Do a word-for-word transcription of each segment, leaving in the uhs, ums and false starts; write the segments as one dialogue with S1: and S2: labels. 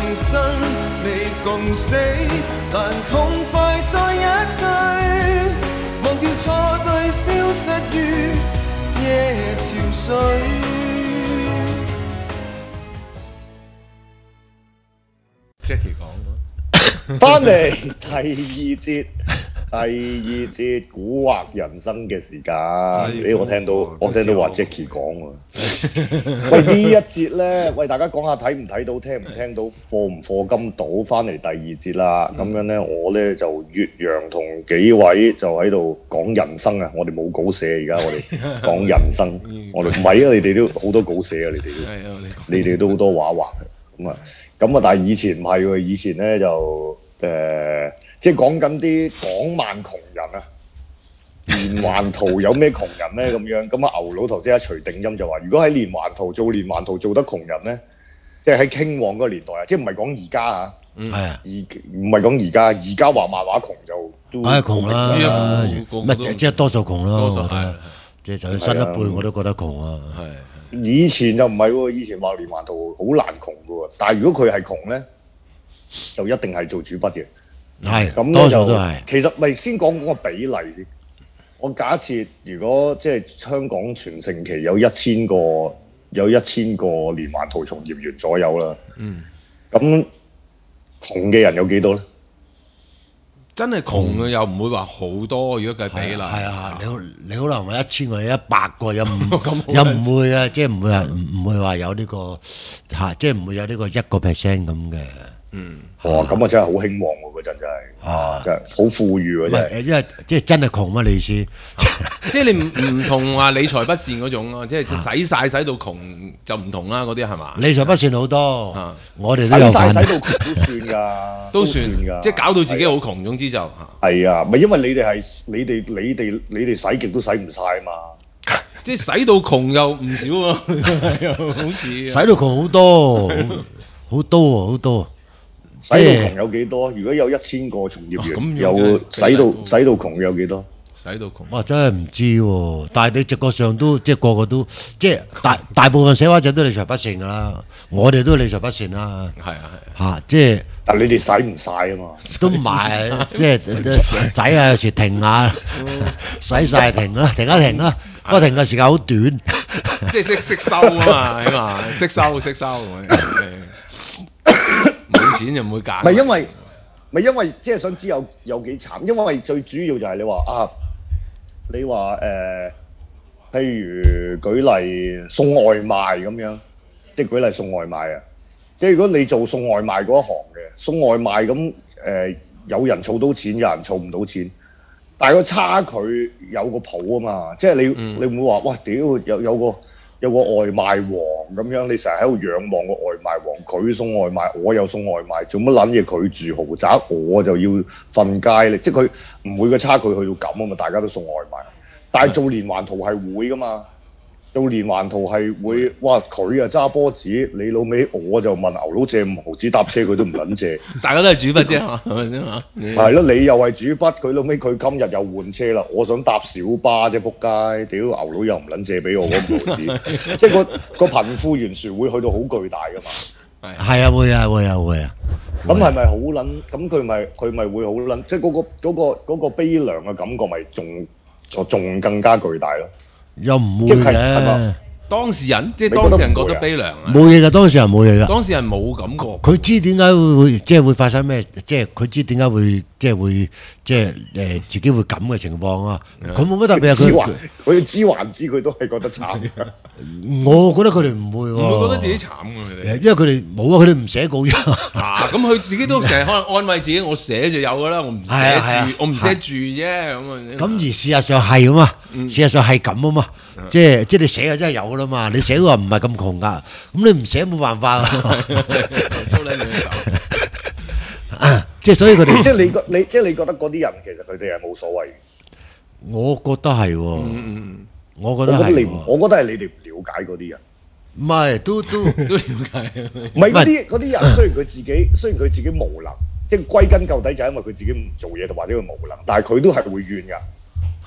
S1: 生未共死，但痛快在一起，忘掉錯對，消失於夜潮水。
S2: Jackie 講
S3: 翻嚟第二節，第二節古惑人生嘅時間。呢我聽到我聽到話 Jackie 講喎。喂，呢一節咧，喂大家講下睇唔睇到，聽唔聽到，課唔課金到？翻嚟第二節啦，咁樣咧，我咧就越洋同幾位就喺度講人生啊！我哋冇稿寫，而家我哋講人生，我哋唔係啊！你哋都好多稿寫啊！你哋都，你哋都好多畫畫。咁啊，咁啊，但係以前唔係喎，以前咧就誒、呃，即係講緊啲港萬窮人啊，連環圖有咩窮人咧咁樣？咁啊，牛佬頭先一隨定音就話，如果喺連環圖做連環圖做得窮人咧，即係喺傾往嗰個年代啊，即係唔係講而家啊？
S4: 嗯，係啊，
S3: 而唔係講而家，而家話漫畫窮就都
S4: 梗係窮啦，乜即係多數窮咯，
S2: 多數係，
S4: 即係就算新一輩我都覺得窮啊。
S2: 係。
S3: 以前就唔係喎，以前畫連環圖好難窮嘅喎，但係如果佢係窮咧，就一定係做主筆嘅。
S4: 係，
S3: 咁
S4: 多數都係。
S3: 其實咪先講嗰個比例先。我假設如果即係香港全盛期有一千個有一千個連環圖從業員左右啦。
S2: 嗯。
S3: 咁窮嘅人有幾多咧？
S2: 真係窮嘅又唔會話好多，如果計比例。
S4: 係啊，你你可能話一千個、一百個又唔又唔會啊，即係唔會係唔會話有呢個嚇，即係唔會有呢個一個 percent 咁嘅。
S2: 嗯。
S3: 哇！咁啊真係好興旺喎，嗰陣真係啊，真係好富裕喎，真係。
S4: 因為即係真係窮乜你意思？
S2: 即係你唔唔同話理財不善嗰種咯，即係使晒使到窮就唔同啦，嗰啲係嘛？
S4: 理財不善好多，我哋
S3: 使晒使到窮都算㗎，
S2: 都算
S3: 㗎，
S2: 即係搞到自己好窮。總之就
S3: 係啊，咪因為你哋係你哋你哋你哋使極都使唔晒啊嘛，
S2: 即係使到窮又唔少喎，又好似
S4: 使到窮好多，好多喎，好多。
S3: 使到窮有幾多？如果有一千個從業員，有使到使到窮有幾多？
S2: 使到窮，
S4: 哇！真係唔知喎，但係你直覺上都即係個個都即係大大部分寫畫者都理財不善㗎啦，我哋都理財不善啦。
S2: 係啊係
S4: 嚇，即係
S3: 但係你哋使唔晒啊嘛？
S4: 都唔係，即係使下有時停下，使晒停啦，停一停啦，不過停嘅時間好短，
S2: 即係識識收啊嘛，起碼識收識收。冇錢就唔會揀。
S3: 唔係因為，唔係因為即係想知有有幾慘，因為最主要就係你話啊，你話誒、呃，譬如舉例送外賣咁樣，即係舉例送外賣啊，即係如果你做送外賣嗰一行嘅，送外賣咁誒、呃，有人儲到錢，有人儲唔到錢，但係個差距有個譜啊嘛，即係你、嗯、你唔會話哇屌有有個。有個外賣王咁樣，你成日喺度仰望個外賣王，佢送外賣，我又送外賣，做乜撚嘢？佢住豪宅，我就要瞓街咧，即係佢唔會個差距去到咁啊嘛，大家都送外賣，但係做連環圖係會噶嘛，做連環圖係會，哇佢啊揸波子，你老味我就問牛佬借五毫子搭車，佢都唔撚借，
S2: 大家都係主筆啫嘛，係咪先嘛？
S3: 係咯，你又係主筆，佢老尾佢今日又換車啦，我想搭小巴啫，仆街，屌牛佬又唔撚借俾我嗰五毫子，即係個個貧富懸殊會去到好巨大噶嘛。
S4: 係啊，會啊，會啊，會啊。
S3: 咁係咪好撚？咁佢咪佢咪會好撚？即係嗰個嗰個嗰個悲涼嘅感覺，咪仲就仲更加巨大咯。
S4: 又唔會嘅。
S2: 當事人即係當事人覺得悲涼啊！
S4: 冇嘢㗎，當事人冇嘢㗎。
S2: 當事人冇感覺。
S4: 佢知點解會會即係會發生咩？即係佢知點解會即係會即係誒自己會咁嘅情況啊！佢冇乜特別啊！佢
S3: 佢知還知，佢都係覺得慘嘅。
S4: 我覺得佢哋唔會喎。
S2: 唔會覺得自己慘㗎佢哋。
S4: 因為佢哋冇啊！佢哋唔寫稿啫。
S2: 啊！咁佢自己都成日可能安慰自己，我寫就有㗎啦，我唔寫住，我唔寫住啫咁啊。
S4: 咁而事實上係啊嘛，事實上係咁啊嘛。即係即係你寫嘅真係有啦嘛，你寫嘅話唔係咁窮噶，咁你唔寫冇辦法啊！即係所以佢哋
S3: 即係你覺你即係你覺得嗰啲人其實佢哋係冇所謂。
S4: 我覺得係喎，
S2: 嗯、
S4: 我覺得係
S3: 你，我覺得係你哋唔了解嗰啲人。
S4: 唔係，都都
S2: 都了解。
S3: 唔係嗰啲嗰啲人，雖然佢自己雖然佢自己無能，即係歸根究底就係因為佢自己唔做嘢，同或者佢無能，但係佢都係會怨㗎。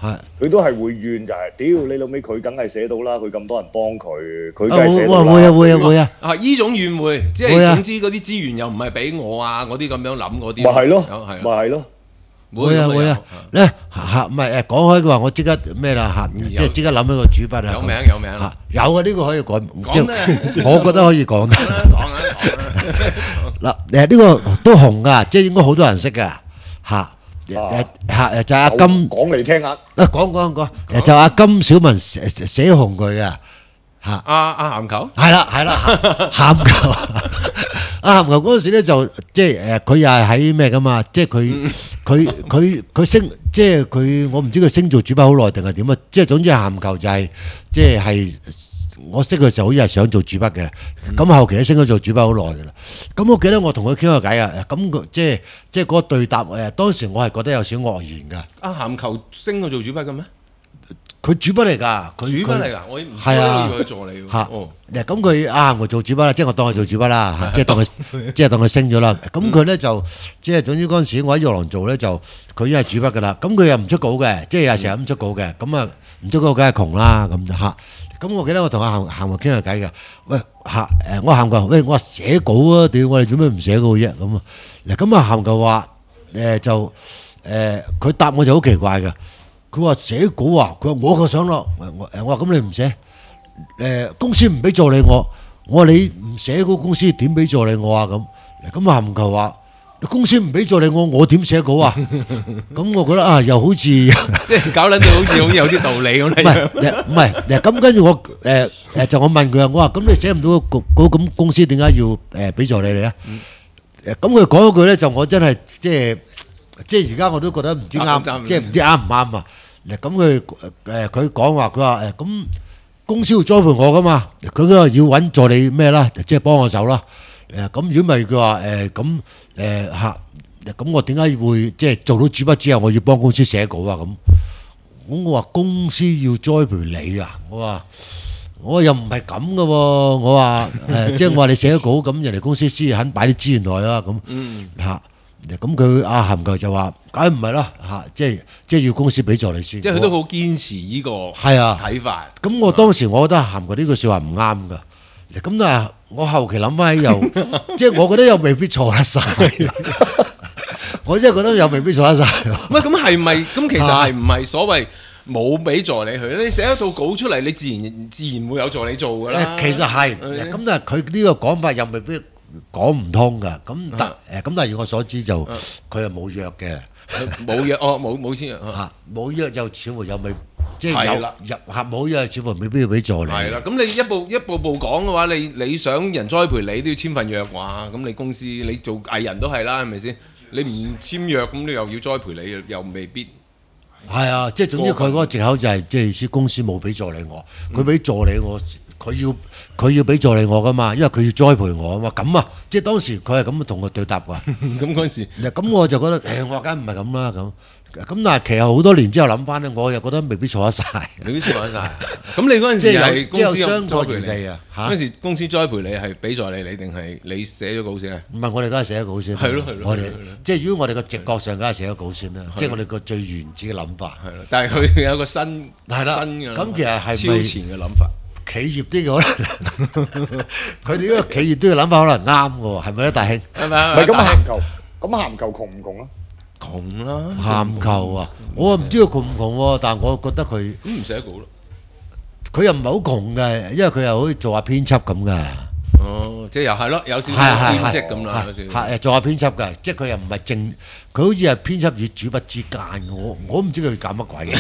S4: 係
S3: 佢都係會怨就係、是，屌你老尾佢梗係寫到啦，佢咁多人幫佢，佢梗
S4: 啊
S3: 係寫到啦。
S4: 會會啊會啊會啊！
S2: 啊！依種怨會，即
S4: 會啊
S2: 係總之嗰啲資源又唔係俾我啊，嗰啲咁樣諗嗰啲。
S3: 咪係咯，
S2: 有係
S3: 咪係咯。
S4: 會啊會啊！咧嚇唔係誒講開嘅話，我即刻咩啦嚇，即係即刻諗起個主筆啊！
S2: 有名有名
S4: 嚇有啊！呢個可以講，即
S2: 講咧
S4: 係我覺得可以講得。
S2: 講啊講啊！
S4: 嗱誒呢個都紅噶，即係應該好多人識噶嚇誒嚇誒就係阿金
S3: 講嚟聽下。
S4: 啊講講講誒就阿金小文寫寫紅佢嘅嚇。
S2: 阿阿鹹球
S4: 係啦係啦，鹹球啊鹹球嗰陣時咧就即係誒佢又係喺咩噶嘛，即係佢佢佢佢升即係佢我唔知佢升做主筆好耐定係點啊，即係總之鹹球就係即係係我識佢嘅時候好似係想做主筆嘅，咁後期都升咗做主筆好耐噶啦。咁我記得我同佢傾過偈啊，咁佢即係即係嗰個對答誒，當時我係覺得有少愕然噶。
S2: 阿鹹球升過做主筆嘅咩？
S4: 佢主筆嚟㗎，佢
S2: 主筆嚟㗎，我唔
S4: 係啊
S2: 以為佢助理喎。
S4: 嚇
S2: 哦，
S4: 嗱咁佢啊我做主筆啦，即係我當佢做主筆啦，嚇即係當佢即係當佢升咗啦。咁佢咧就即係總之嗰陣時我喺玉郎做咧就佢已經係主筆㗎啦。咁佢又唔出稿嘅，即係又成日咁出稿嘅。咁啊唔出稿梗係窮啦咁就嚇。咁我記得我同阿鹹鹹哥傾下偈嘅，喂嚇誒我鹹哥，喂我話寫稿啊，屌我哋做咩唔寫稿啫咁啊？嗱咁啊鹹哥話誒就誒佢答我就好奇怪嘅。佢話寫稿啊，佢話我個想咯，我誒我話咁你唔寫，誒公司唔俾助理我，我話你唔寫稿公司點俾助理我啊咁，咁啊唔求話公司唔俾助理我，我點寫稿啊？咁我覺得啊又好似即
S2: 係搞撚到好似好似有啲道理咁
S4: 唔
S2: 嚟。
S4: 係唔係，咁跟住我誒誒就我問佢啊，我話咁你寫唔到個稿咁公司點解要誒俾助理你啊？誒咁佢講一句咧就我真係即係。即係而家我都覺得唔知啱，即係唔知啱唔啱啊！嗱咁佢誒佢講話，佢話誒咁公司要栽培我噶嘛，佢嗰個要揾助理咩啦，即係幫我手啦。誒咁如果咪佢話誒咁誒嚇，咁我點解會即係做到主筆之後，我要幫公司寫稿啊？咁咁我話公司要栽培你啊！我話我話又唔係咁噶喎，我話誒即係我話你寫稿咁，人哋公司先肯擺啲資源落去啦咁嚇。咁佢阿鹹球就話：梗係唔係啦嚇，即係即係要公司俾助理先。
S2: 即係佢都好堅持呢個
S4: 係啊
S2: 睇法。
S4: 咁我當時我覺得鹹球呢句説話唔啱㗎。咁但係我後期諗翻起又，即係我覺得又未必錯得晒。我真係覺得又未必錯得晒。
S2: 喂，咁係咪？咁其實係唔係所謂冇俾助理佢？你寫一套稿出嚟，你自然自然會有助理做㗎啦。
S4: 其實係，咁但係佢呢個講法又未必。講唔通㗎，咁但誒咁但係以我所知就佢係冇約嘅，
S2: 冇約哦冇冇簽約
S4: 嚇，冇約又似乎又未即係有
S2: 係啦
S4: 入合冇約，似乎未必要俾助理。
S2: 係啦，咁你一步一步步講嘅話，你你想人栽培你都要簽份約話，咁你公司你做藝人都係啦，係咪先？你唔簽約咁你又要栽培你，又未必。
S4: 係啊，即係總之佢嗰個藉口就係即係意思公司冇俾助理我，佢俾助理我。佢要佢要俾助理我噶嘛，因為佢要栽培我啊嘛，咁啊，即係當時佢係咁同我對答㗎。
S2: 咁嗰陣時，
S4: 咁我就覺得誒，我梗唔係咁啦咁。咁但係其實好多年之後諗翻咧，我又覺得未必錯得晒。
S2: 未必錯得晒。咁你嗰陣時係公司
S4: 相
S2: 栽培
S4: 地啊？嚇！
S2: 嗰陣時公司栽培你係俾助理你定係你寫咗稿先啊？
S4: 唔係，我哋梗係寫咗稿先。
S2: 係咯係咯。
S4: 我哋即係如果我哋個直覺上梗係寫咗稿先啦，即係我哋個最原始嘅諗法。
S2: 係啦，但係佢有個新
S4: 係啦，
S2: 新嘅
S4: 咁其實係咪
S2: 超前嘅諗法？
S4: 企業啲可能，佢哋呢個企業啲嘅諗法可能啱嘅喎，係咪咧，大兄？
S2: 係咪啊？
S3: 唔係咁鹹球，咁鹹球窮唔窮啊？
S2: 窮啦，
S4: 鹹球啊！我唔知佢窮唔窮喎，但係我覺得佢
S2: 咁唔寫稿咯。
S4: 佢又唔係好窮嘅，因為佢又可以做下編輯咁嘅。
S2: 哦，即係又係咯，有少少
S4: 係係
S2: 兼職咁啦，有少少。
S4: 係誒做下編輯嘅，即係佢又唔係正，佢好似係編輯與主筆之間嘅。我我唔知佢搞乜鬼嘅。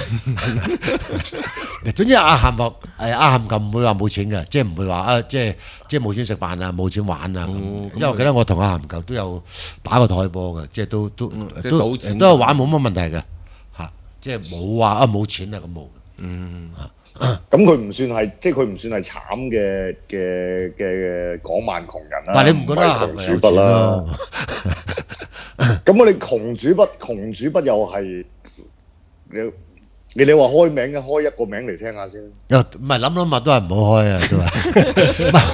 S4: 總之阿鹹學誒阿鹹球唔會話冇錢嘅，即係唔會話啊，即係即係冇錢食飯啊，冇錢玩啊。因為我記得我同阿鹹球都有打過台波嘅，即係都都都都係玩冇乜問題嘅嚇，即係冇話啊冇錢啊咁冇。
S2: 嗯。
S3: 咁佢唔算係，即係佢唔算係慘嘅嘅嘅港漫窮人啦。
S4: 但係你唔覺得
S3: 係窮主筆啦？咁我哋窮主筆，窮主筆又係你你你話開名嘅，開一個名嚟聽下先。
S4: 又唔係諗諗下都係唔好開啊，都係。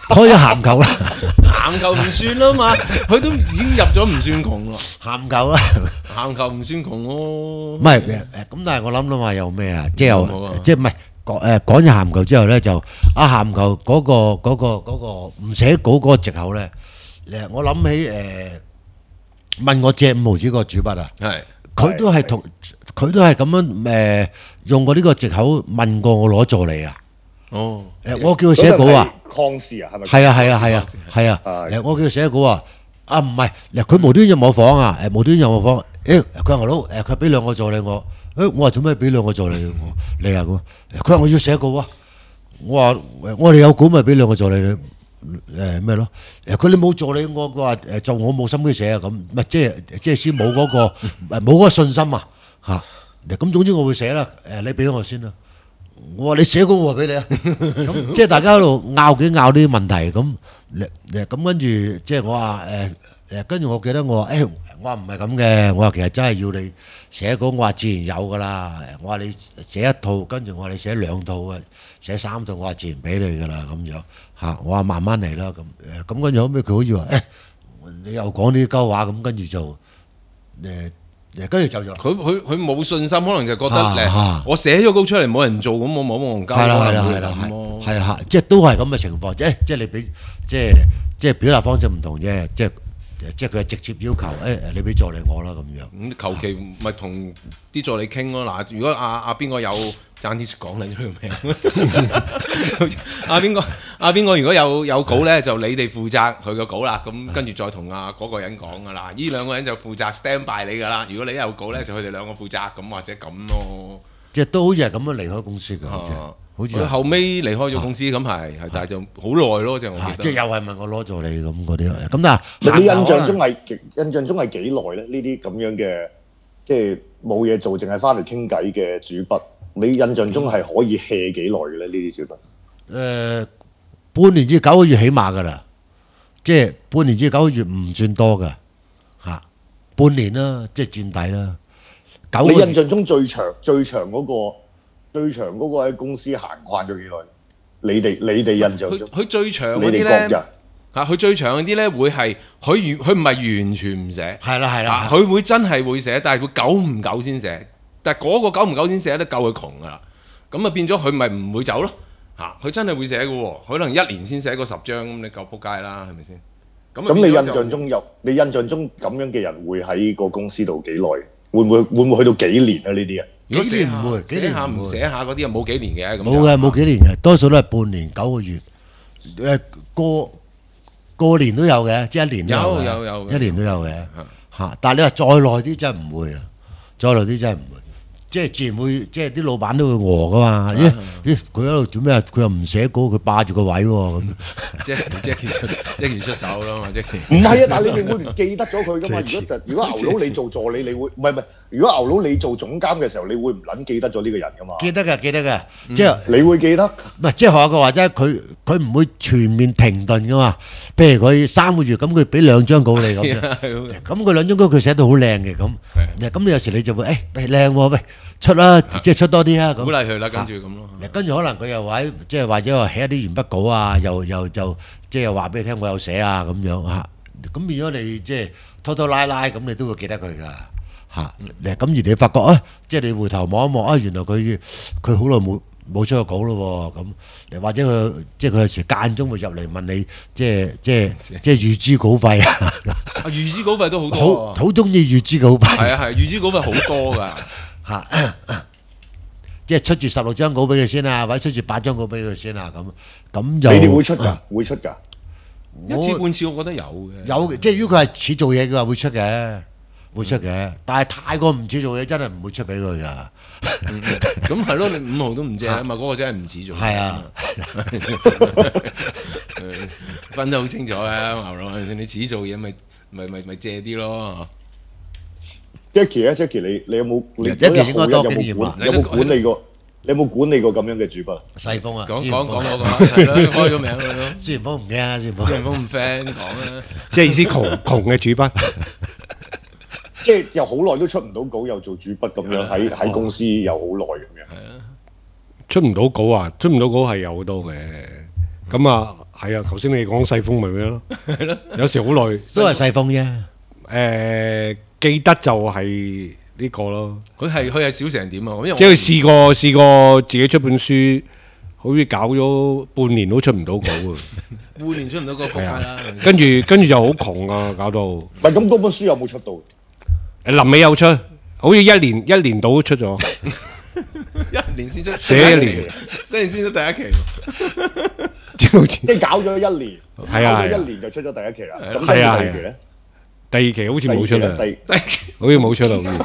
S4: 開咗鹹球啦，
S2: 鹹球唔算啦嘛，佢都已經入咗唔算窮咯。
S4: 鹹球啦，
S2: 鹹球唔算窮咯。
S4: 唔係誒誒，咁但係我諗諗話有咩啊？即係
S2: 冇啊
S4: 又即係唔係講誒講咗鹹球之後咧，就啊鹹球嗰個嗰個嗰個唔寫稿嗰個藉口咧，誒我諗起誒問我借五毫子個主筆啊，
S2: 係
S4: 佢都係同佢都係咁樣誒用過呢個藉口問過我攞助理啊。
S2: 哦，
S4: 誒我叫佢寫稿啊。
S3: 抗事啊，係咪？
S4: 係啊係啊係啊係啊！誒，我叫佢寫稿啊！啊唔係，嗱佢無端端入我房啊！誒無端端入我房，誒佢話牛佬誒佢俾兩個助理我，誒我話做咩俾兩個助理我你啊咁？佢話我要寫稿啊！我話我哋有稿咪俾兩個助理你誒咩咯？誒佢你冇助理我，佢話誒就我冇心機寫啊咁，咪即係即係先冇嗰個冇嗰個信心啊嚇！咁總之我會寫啦，誒你俾我先啦。我話你寫稿我話俾你啊，咁即係大家喺度拗幾拗啲問題咁，誒咁跟住即係我話誒誒，跟住我記得我話誒，我話唔係咁嘅，我話其實真係要你寫稿，我話自然有噶啦，我話你寫一套，跟住我話你寫兩套啊，寫三套，我話自然俾你噶啦咁樣嚇，我話慢慢嚟啦咁誒，咁跟住後尾佢好似話誒，你又講呢啲鳩話咁，跟住就誒。跟住就咗。
S2: 佢佢佢冇信心，可能就覺得
S4: 啊
S2: 誒，
S4: 啊
S2: 我寫咗稿出嚟冇人做，咁我冇冇人交。
S4: 係啦係啦
S2: 可
S4: 係啦
S2: 能會咁咯
S4: 係係即係都係咁嘅情況，即係即係你俾即係即係表達方式唔同啫，即係即係佢係直接要求誒你俾助理我啦咁樣。
S2: 咁求其咪同啲助理傾咯。嗱，如果阿阿邊個有爭啲講你呢個名，阿邊個阿邊個如果有有稿咧，就你哋負責佢個稿啦。咁跟住再同阿嗰個人講噶啦。呢兩個人就負責 stand by 你噶啦。如果你有稿咧，就佢哋兩個負責咁或者咁咯。
S4: 即係都好似係咁樣離開公司㗎，好似
S2: 啊
S4: 好似
S2: 佢後尾離開咗公司咁係係，但係就好耐咯，即係我記得。
S4: 即係又係問我攞助理咁嗰啲。咁但係
S3: 你印象中係印象中係幾耐咧？呢啲咁樣嘅即係冇嘢做，淨係翻嚟傾偈嘅主筆，你印象中係可以 hea 幾耐嘅咧？呢啲主筆
S4: 誒半年至九個月起碼㗎啦，即係半年至九個月唔算多㗎嚇，半年啦，即係墊底啦。九個月
S3: 你印象中最長最長嗰個最長嗰個喺公司行慣咗幾耐？你哋你哋印象中
S2: 佢佢最長嗰
S3: 你哋
S2: 啲咧
S3: 各人
S2: 嚇，佢最長嗰啲咧會係佢完佢唔係完全唔寫，
S4: 係啦係啦
S2: 啊，佢會真係會寫，但係佢久唔久先寫，但係嗰個久唔久先寫得夠佢窮噶啦，咁啊變咗佢咪唔會走咯嚇，佢真係會寫嘅喎，可能一年先寫個十張，咁你夠撲街啦，係咪先？咁
S3: 咁你印象中有你印象中咁樣嘅人會喺個公司度幾耐？會唔會會唔會去到幾年啊？呢啲啊？
S2: 如果
S4: 幾年唔會幾
S2: 寫下唔
S4: 年唔會
S2: 寫下嗰啲又冇幾年嘅，咁
S4: 冇嘅冇幾年嘅，多數都係半年九個月，誒過過年都有嘅，即係一年都有嘅
S2: 有有有
S4: 一年都有嘅嚇。但係你話再耐啲真係唔會啊，再耐啲真係唔會，即係自然會即係啲老闆都會餓噶嘛。咦咦佢喺度做咩啊？佢又唔寫稿，佢霸住個位喎咁。
S2: 即係即係出即係出手啦嘛，即係
S3: 唔係啊，但係你哋會唔記得咗佢噶嘛？如果如果牛佬你做助理，你會唔係唔係？如果牛佬你做總監嘅時候，你會唔撚記得咗呢個人噶嘛？
S4: 記得嘅記得嘅，即係。
S3: 你會記得？
S4: 唔係，即係學下個話齋，佢佢唔會全面停頓噶嘛。譬如佢三個月咁，佢俾兩張稿你咁樣，咁佢兩張稿佢寫到好靚嘅咁。咁你有時你就會誒喂靚喎，喂出啦，即係出多啲啊咁。
S2: 鼓勵佢啦，跟住咁咯。
S4: 跟住可能佢又話即係或者話起一啲鉛筆稿啊，又又就即係又話俾你聽，我有寫啊咁樣嚇。咁變咗你即係拖拖拉拉咁，你都會記得佢㗎嚇。咁而你發覺啊，即係你回頭望一望啊，原來佢佢好耐冇冇出過稿咯喎，咁或者佢即係佢有時間中會入嚟問你，即係即係即係預支稿費啊！
S2: 啊預支稿費都好多
S4: 好好中意預支稿費。
S2: 係啊係，預支稿費好多㗎
S4: 嚇，即係出住十六張稿俾佢先啊，或者出住八張稿俾佢先啊，咁咁就
S3: 你哋會出㗎？會出㗎？
S2: 一次半次，我覺得有嘅。
S4: 有即係如果佢係似做嘢嘅話，會出嘅。會出嘅，但係太過唔似做嘢，真係唔會出俾佢噶。
S2: 咁係咯，你五毫都唔借啊嘛，嗰個真係唔似做。
S4: 係啊，
S2: 分得好清楚啊，牛佬，你似做嘢咪咪咪咪借啲咯。
S3: Jackie 咧，Jackie 你你有冇你嗰日好日有冇管有冇管理過？你有冇管理過咁樣嘅主筆？
S4: 細峰啊，
S2: 講講講嗰個係咯，開咗名啦都。
S4: 朱元峰唔驚啊，朱元峰。
S2: 朱元峰唔 friend 講啊，
S5: 即係意思窮窮嘅主筆。
S3: 即係又好耐都出唔到稿，又做主筆咁樣喺喺公司又好耐咁樣。
S2: 係啊，
S5: 出唔到稿啊！出唔到稿係有好多嘅， 咁啊係啊，頭先你講細風咪咩咯？有時好耐
S4: 都係細風啫。
S5: 誒記得就係呢個咯。
S2: 佢係佢係少成點啊？因為
S5: 即係佢試過試過自己出本書，好似搞咗半年都出唔到稿啊！
S2: 半年出唔到個仆街啦。
S5: 跟住跟住就好窮啊，搞到。
S3: 唔係咁嗰本書有冇出到？
S5: 誒臨尾有出，好似一年一年到出咗，
S2: 一年先出，
S5: 寫一年，
S2: 一年先出第一期。
S5: 即係好似
S3: 即係搞咗一年，
S5: 係啊係啊
S3: 搞咗一年就出咗第一期啦。咁
S5: 係啊
S3: 第二期咧？
S5: 第二期好似冇出啦，
S3: 第
S5: 好似冇出啦，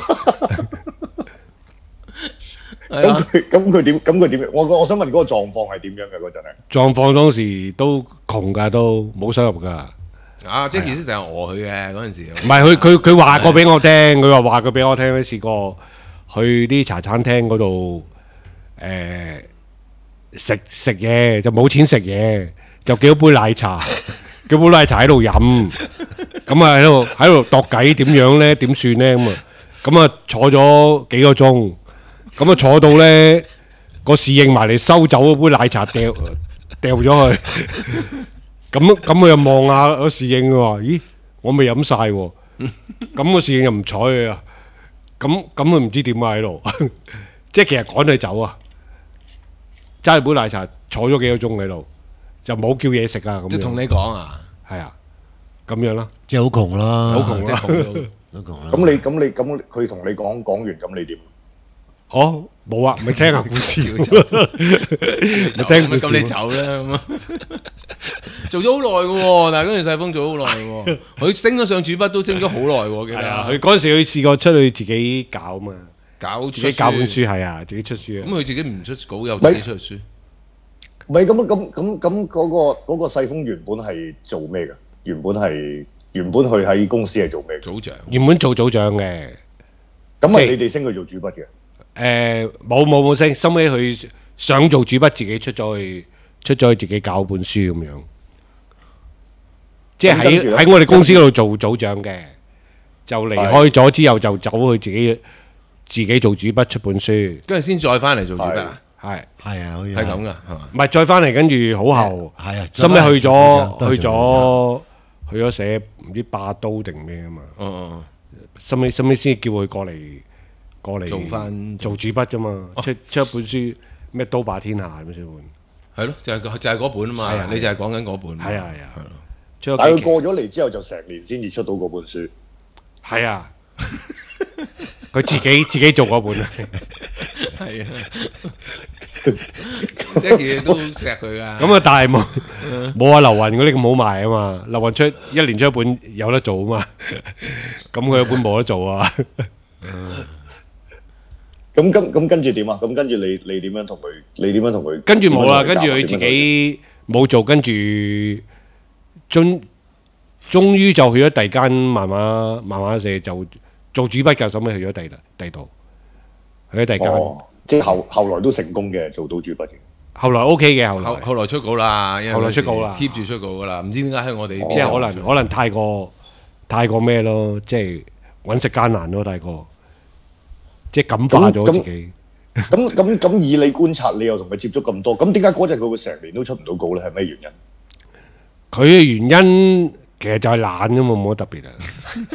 S5: 好似。
S3: 咁佢咁佢點？咁佢點？我我想問嗰個狀況係點樣嘅嗰陣咧？
S5: 狀況當時都窮㗎，都冇收入㗎。
S2: 啊，Jackie 先成日餓佢嘅嗰陣時。
S5: 唔係佢佢佢話過俾我聽，佢話話過俾我聽，試過去啲茶餐廳嗰度誒食食嘢，就冇錢食嘢，就叫杯奶茶，叫杯奶茶喺度飲，咁啊喺度喺度度計點樣咧？點算咧？咁啊咁啊坐咗幾個鐘，咁啊坐到咧個侍應埋嚟收走嗰杯奶茶，掉掉咗去。咁咁佢又望下個侍應喎，咦？我未飲晒喎。咁個侍應又唔睬佢啊。咁咁佢唔知點啊喺度，即係其實趕佢走啊。揸住杯奶茶坐咗幾個鐘喺度，就冇叫嘢食啊咁樣。
S2: 即係同你講啊，
S5: 係啊，咁樣啦，
S4: 即係好窮啦，
S5: 好窮啦，
S2: 即係窮到。
S4: 好窮啦。
S3: 咁你咁你咁佢同你講講完，咁你點？
S5: 哦，冇啊，咪聽下故事，咪
S2: 咪
S5: 聽故事。
S2: 咁你走啦咁啊！做咗好耐嘅喎，但係跟住細風做咗好耐喎，佢升咗上主筆都升咗好耐喎，記
S5: 係啊，
S2: 得。
S5: 佢嗰陣時佢試過出去自己搞嘛，
S2: 搞
S5: 自己搞本書係啊，自己出書啊。
S2: 咁佢自己唔出稿，又自己出書。
S3: 唔係咁咁咁咁嗰個嗰個細風原本係做咩嘅？原本係原本佢喺公司係做咩嘅？
S2: 組長
S5: 原本做組長嘅。
S3: 咁係
S5: 即係
S3: 你哋升佢做主筆嘅？
S5: 誒冇冇冇升，收尾佢想做主筆，自己出咗去出咗去自己搞本書咁樣，即係喺
S3: 咁跟住呢
S5: 喺我哋公司嗰度做組長嘅，就離開咗之後就走去自己自己做主筆出本書，
S2: 跟住先再翻嚟做主筆啊，
S5: 係
S4: 係啊，好似
S2: 係咁噶，係嘛？
S5: 唔係再翻嚟跟住好後，
S4: 係啊，
S5: 收尾去咗
S4: 都係
S5: 去
S4: 做
S5: 咗去咗寫唔知霸刀定咩啊嘛，
S2: 哦哦，
S5: 收尾收尾先叫佢過嚟。過嚟
S2: 做返
S5: 做主筆啫嘛，出出一本書咩刀霸天下咁先本，
S2: 係咯，就係就係嗰本啊嘛，你就係講緊嗰本。
S5: 係啊係啊，
S2: 係咯。
S5: 出
S3: 但係佢
S5: 咗幾期
S3: 過咗嚟之後，就成年先至出到嗰本書。
S5: 係啊，佢自己自己做嗰本啊，
S2: 係啊，Jackie都錫佢噶。
S5: 咁啊但係冇冇阿劉雲嗰啲咁好賣啊嘛，劉雲出一年出一本有得做啊嘛，咁佢有本冇得做啊。
S3: 咁跟咁跟住點啊？咁跟住你你點樣同佢？你點樣同佢？
S5: 跟住冇啦，
S3: 點樣同佢
S5: 跟住佢自己冇做，跟住終終於就去咗第二間漫畫漫畫社就做主筆㗎，收尾去咗第第度，去咗第二間。
S3: 哦，即係後後來都成功嘅，做到主筆嘅。
S5: 後來 OK 嘅，後
S2: 後
S5: 來
S2: 後來出稿啦，因為
S5: 後來出稿啦
S2: ，keep 住出稿噶啦，唔知點解喺我哋
S5: 即係可能可能太過太過咩咯，即係揾食艱難咯，太過即係感化咗自己。
S3: 咁咁咁以你觀察，你又同佢接觸咁多，咁點解嗰陣佢會成年都出唔到稿咧？係咩原因？
S5: 佢嘅原因其實就係懶啫嘛，冇乜特別啊。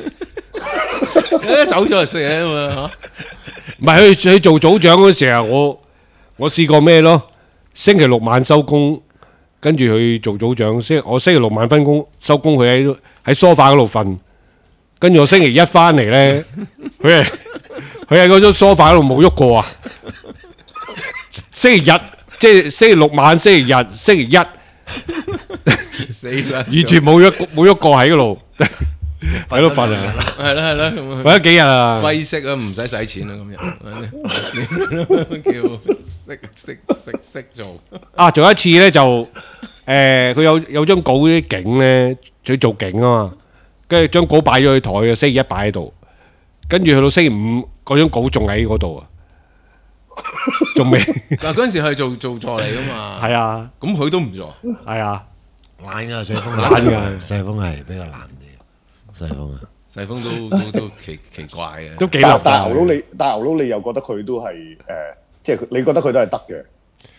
S2: 一走咗就食嘢啊嘛嚇。
S5: 唔係佢佢做組長嗰時候，我我試過咩咯？星期六晚收工，跟住佢做組長。星我星期六晚分工收工，佢喺喺梳化嗰度瞓。跟住我星期一翻嚟咧，佢係佢喺嗰張梳化嗰度冇喐過啊！星期日即係星期六晚、星期日、星期一，
S2: 死啦！
S5: 完全冇喐冇喐過喺嗰度，喺度瞓啊！
S2: 係啦係啦，咁啊
S5: 瞓咗幾日啊？
S2: 威息啊，唔使使錢啦咁樣，叫識識識識做。
S5: 啊，仲有一次咧就誒，佢有有張稿啲景咧，佢做景啊嘛，跟住張稿擺咗喺台嘅，星期一擺喺度，跟住去到星期五嗰張稿仲喺嗰度啊，仲未
S2: 嗱嗰陣時係做做助理噶嘛，
S5: 係啊，
S2: 咁佢都唔做，
S5: 係啊，
S4: 懶㗎，細風
S5: 懶㗎
S4: 細風係比較懶啲，細風啊。
S2: 細風都都都奇奇怪嘅。
S5: 都幾
S3: 但但
S5: 難
S3: 牛佬你但牛佬你又覺得佢都係誒，即係佢你覺得佢都係得嘅。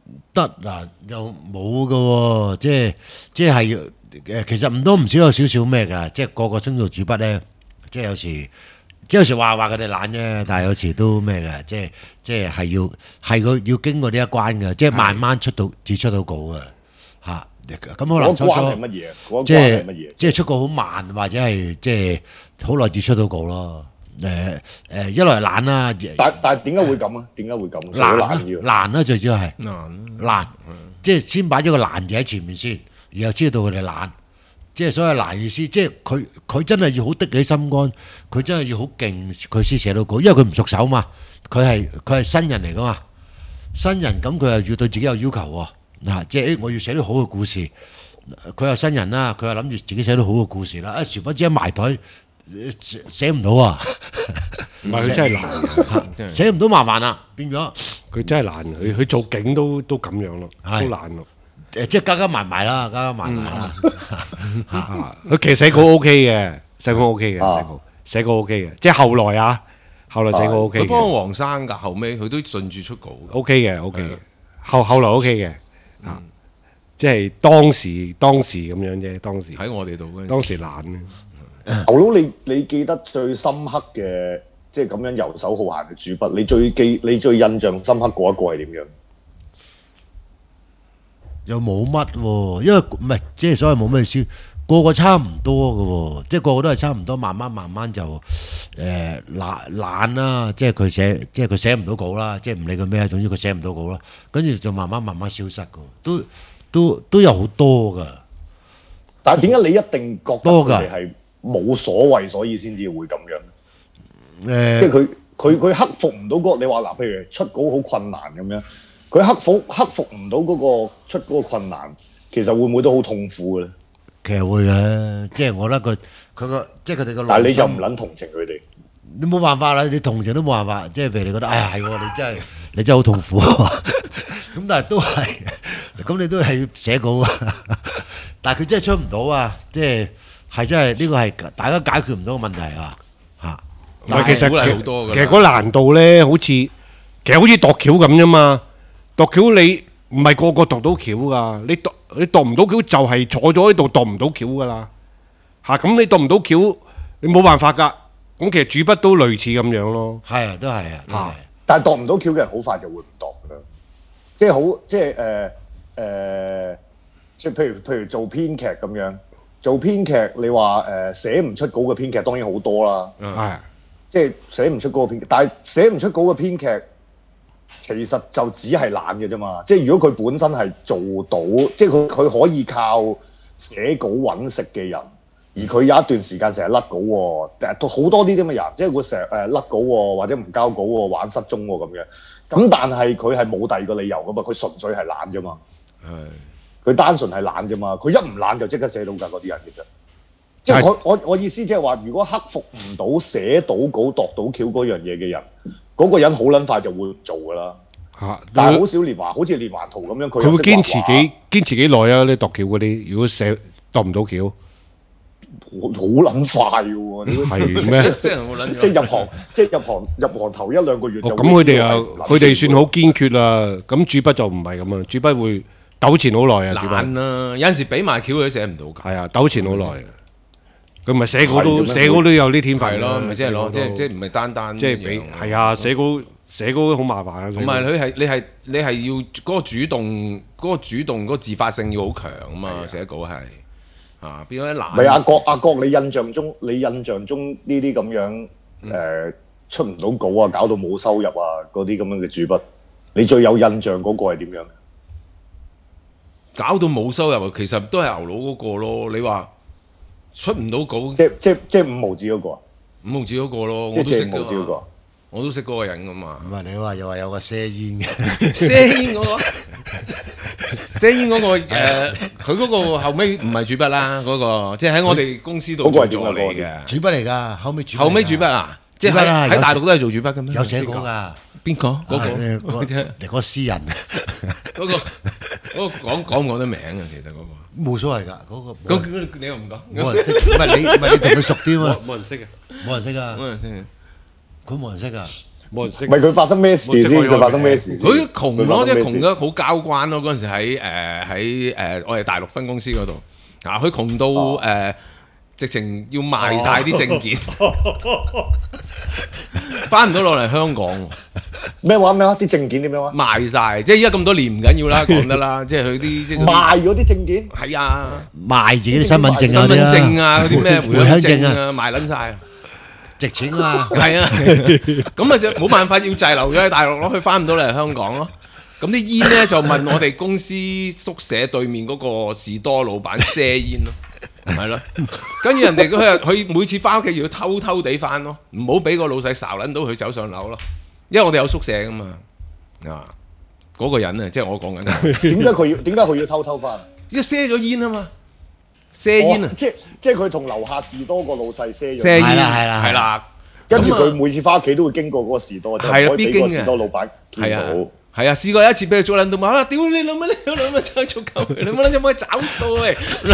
S4: 得嗱又冇嘅喎，即係即係誒，其實唔多唔少有少少咩㗎，即係個個升做主筆咧，即係有時即係有時話話佢哋懶啫，但係有時都咩嘅，即係即係係要係佢要經過呢一關嘅，即係慢慢出到至出到稿嘅嚇。咁可能初初
S3: 嗰關係乜嘢？嗰
S4: 即
S3: 關係乜嘢
S4: 係？即係出稿好慢，或者係即係好耐至出到稿咯。誒誒，一來懶啦，
S3: 但但係點解會咁啊？點解會咁？
S4: 難啦
S3: 懶要
S4: 難啦，最主要係
S2: 難
S4: 難，即係先擺咗個難字喺前面先，然後知道佢哋懶。即係所謂難意思，即係佢佢真係要好的起心肝，佢真係要好勁，佢先寫到稿，因為佢唔熟手嘛，佢係佢係新人嚟噶嘛，新人咁佢又要對自己有要求喎。嗱，即係誒，我要寫到好嘅故事，佢又新人啦，佢又諗住自己寫到好嘅故事啦，啊，殊不知一埋台寫寫唔到啊！
S5: 唔係佢真係難嘅，
S4: 寫唔到麻煩啦，變咗
S5: 佢真係難，佢佢做景都都咁樣咯，
S4: 係
S5: 都難咯。
S4: 誒，即係加加埋埋啦，加加埋埋啦。
S5: 啊佢其實寫稿 OK 嘅，寫稿 OK 嘅，
S3: 啊
S5: 寫稿寫稿 OK 嘅，即係後來啊，後來寫稿 OK
S2: 佢幫
S5: 嘅
S2: 黃生㗎，後尾佢都順住出稿。
S5: ，OK 嘅，OK 嘅，後後來 OK 嘅，啊，即係當時當時咁樣啫，當時
S2: 喺我哋度嗰陣時
S5: 當時懶咧。
S3: 牛佬，你你記得最深刻嘅，即係咁樣遊手好閒嘅主筆，你最記你最印象深刻嗰一個係點樣？
S4: 又冇乜喎，因為唔係即係所謂冇咩意思，個個差唔多嘅喎，即係個個都係差唔多，慢慢慢慢就誒懶懶啦，即係佢寫即係佢寫唔到稿啦，即係唔理佢咩，總之佢寫唔到稿啦，跟住就慢慢慢慢消失嘅，都都都有好多㗎。
S3: 但係點解你一定覺得
S4: 多㗎
S3: 佢哋係冇所謂，所以先至會咁樣？
S4: 誒
S3: 即係佢佢佢克服唔到嗰個，你話嗱，譬如出稿好困難咁樣，佢克服克服唔到嗰個出嗰個困難，其實會唔會都好痛苦嘅咧？
S4: 其實會嘅，即係我覺得佢佢個即係佢哋個內心。
S3: 但係你就唔撚同情佢哋。
S4: 你冇辦法啦，你同情都冇辦法，即係譬如你覺得，哎呀係喎，你真係你真係好痛苦喎，咁但係都係，咁你都係要寫稿啊，但係佢真係出唔到啊，即係係真係呢個係大家解決唔到嘅問題啊，嚇！
S5: 唔係，其實
S2: 鼓勵好多㗎啦
S5: 其實嗰難度咧，好似其實好似度橋咁啫嘛。度橋你唔係個個度到橋噶，你度你度唔到橋就係坐咗喺度度唔到橋噶啦。嚇，咁你度唔到橋，你冇辦法㗎。咁其實主筆都類似咁樣咯。
S4: 係啊，都係啊，都係啊
S3: 但係度唔到橋嘅人好快就會唔度㗎啦，即係好即係誒誒，即係譬如譬如做編劇咁樣，做編劇你話誒、呃、寫唔出稿嘅編劇當然好多啦，
S5: 係
S3: 即係寫唔出稿嘅編劇，但係寫唔出稿嘅編劇其實就只係懶嘅啫嘛，即係如果佢本身係做到，即係佢佢可以靠寫稿揾食嘅人。而佢有一段時間成日甩稿喎，誒好多呢啲咁嘅人，即係會成日誒甩稿喎，或者唔交稿喎，玩失蹤喎咁樣。咁但係佢係冇第二個理由噶嘛，佢純粹係懶啫嘛。係。佢單純係懶啫嘛，佢一唔懶就即刻寫到㗎嗰啲人其實。即係我我我意思即係話，如果克服唔到寫到稿、度到橋嗰樣嘢嘅人，嗰、嗰個人好撚快就會做㗎啦。
S5: 嚇，
S3: 但係好少連環，好似連環圖咁樣，佢
S5: 佢會堅
S3: 又識畫畫
S5: 持幾堅持幾耐啊？你度橋嗰啲，如果寫度唔到橋，
S3: 好好撚快嘅喎，你都
S5: 係咩？
S2: 即係冇撚咗
S3: 即係入行，即係入行入行頭一兩個月就
S5: 哦，
S3: 會
S5: 咁佢哋啊
S3: 知道係，
S5: 佢哋算好堅決啦。咁主筆就唔係咁啊，主筆會糾纏好耐啊。主筆
S2: 懶啦，有陣時俾埋橋佢都寫唔到㗎。
S5: 係啊，糾纏好耐啊。佢咪寫稿都
S3: 係嘅咩
S5: 寫稿都有啲天分㗎
S2: 係咯，咪即係攞，即係即
S5: 係
S2: 係唔係單單
S5: 即係俾
S2: 一樣
S5: 係啊，寫稿寫稿好麻煩啊。
S2: 同埋佢係你係你係要嗰個主動嗰個主動嗰個自發性要好強啊嘛，寫稿係啊，變咗啲懶。
S3: 唔係阿國阿國，你印象中你印象中呢啲咁樣誒出唔到稿啊，搞到冇收入啊嗰啲咁樣嘅主筆，你最有印象嗰個係點樣？
S2: 搞到冇收入，其實都係牛佬嗰個咯。你話出唔到稿，
S3: 即即即五毫子嗰個啊，
S2: 五毫子嗰個咯，我
S3: 即
S2: 都識
S3: 係五毫子嗰個
S2: 㗎嘛，我都識嗰個人㗎嘛。
S4: 唔係你話又話有個賒煙嘅，
S2: 賒煙嗰個，賒煙嗰個誒，佢嗰個後尾唔係主筆啦，嗰個即係喺我哋公司度
S3: 嗰個
S2: 做助理
S3: 係點啊嗰個
S2: 嘅。
S4: 主筆嚟㗎，後尾主筆嚟㗎
S2: 後尾主筆啊，即係
S4: 主筆啊有
S2: 喺喺大陸都係做主筆嘅咩？
S4: 有寫稿㗎，
S2: 邊個？嗰
S4: 啊誒
S2: 個
S4: 嗰
S2: 啫，
S4: 嗰個詩人
S2: 嗰個嗰個講講唔講得名啊？其實嗰個。
S4: 冇所謂㗎，嗰個冇
S2: 咁
S4: 人
S2: 你又唔講？
S4: 冇人識，唔係你唔係你同佢熟啲嘛，
S5: 冇人識嘅。
S4: 冇人識㗎，
S2: 冇人聽。
S4: 佢冇人識㗎。
S5: 冇人識
S3: 唔。係佢發生咩事先？佢發生咩事先？
S2: 佢窮咯，即係窮
S3: 咗。
S2: 得好交關咯。嗰陣時喺誒喺誒我哋大陸分公司嗰度啊，佢窮到
S3: 哦
S2: 誒直情要賣晒啲證件，翻唔到落嚟香港喎。
S3: 咩話咩話？啲證件點樣話？
S2: 賣晒，即係依家咁多年唔緊要啦，講得啦，即係佢啲即係嗰啲
S3: 賣嗰啲證件。
S2: 係啊，
S4: 賣自己啲身份證
S2: 身份
S4: 啊啲啦，
S2: 證啊嗰啲咩回
S4: 回鄉證啊，
S2: 鄉證啊賣撚晒。
S4: 值錢啊嘛。
S2: 係啊，咁啊就冇辦法要滯留咗喺大陸咯，佢翻唔到嚟香港咯。咁啲煙咧就問我哋公司宿舍對面嗰個士多老闆賒煙咯，係咯。跟住人哋佢佢每次翻屋企要偷偷地翻咯，唔好俾個老細睄撚到佢走上樓咯。因為我哋有宿舍噶嘛，啊嗰、嗰個人啊，即係我講緊，
S3: 點解佢要點解佢要偷偷翻？
S2: 因為賒咗煙啊嘛，賒煙啊
S3: 哦，即係即係佢同樓下士多個老細賒咗。
S2: 賒煙
S4: 係啦係啦
S2: 係啦，
S3: 跟住
S2: 咁啊
S3: 佢每次翻屋企都會經過嗰個士多，就唔
S2: 係啊
S3: 可以俾
S2: 必經嘅
S3: 個士多老闆見
S2: 係啊
S3: 到。
S2: 係啊，試過有一次俾佢捉撚到嘛，啊屌你老母你老母再捉鳩佢，你冇撚有冇去找數喂？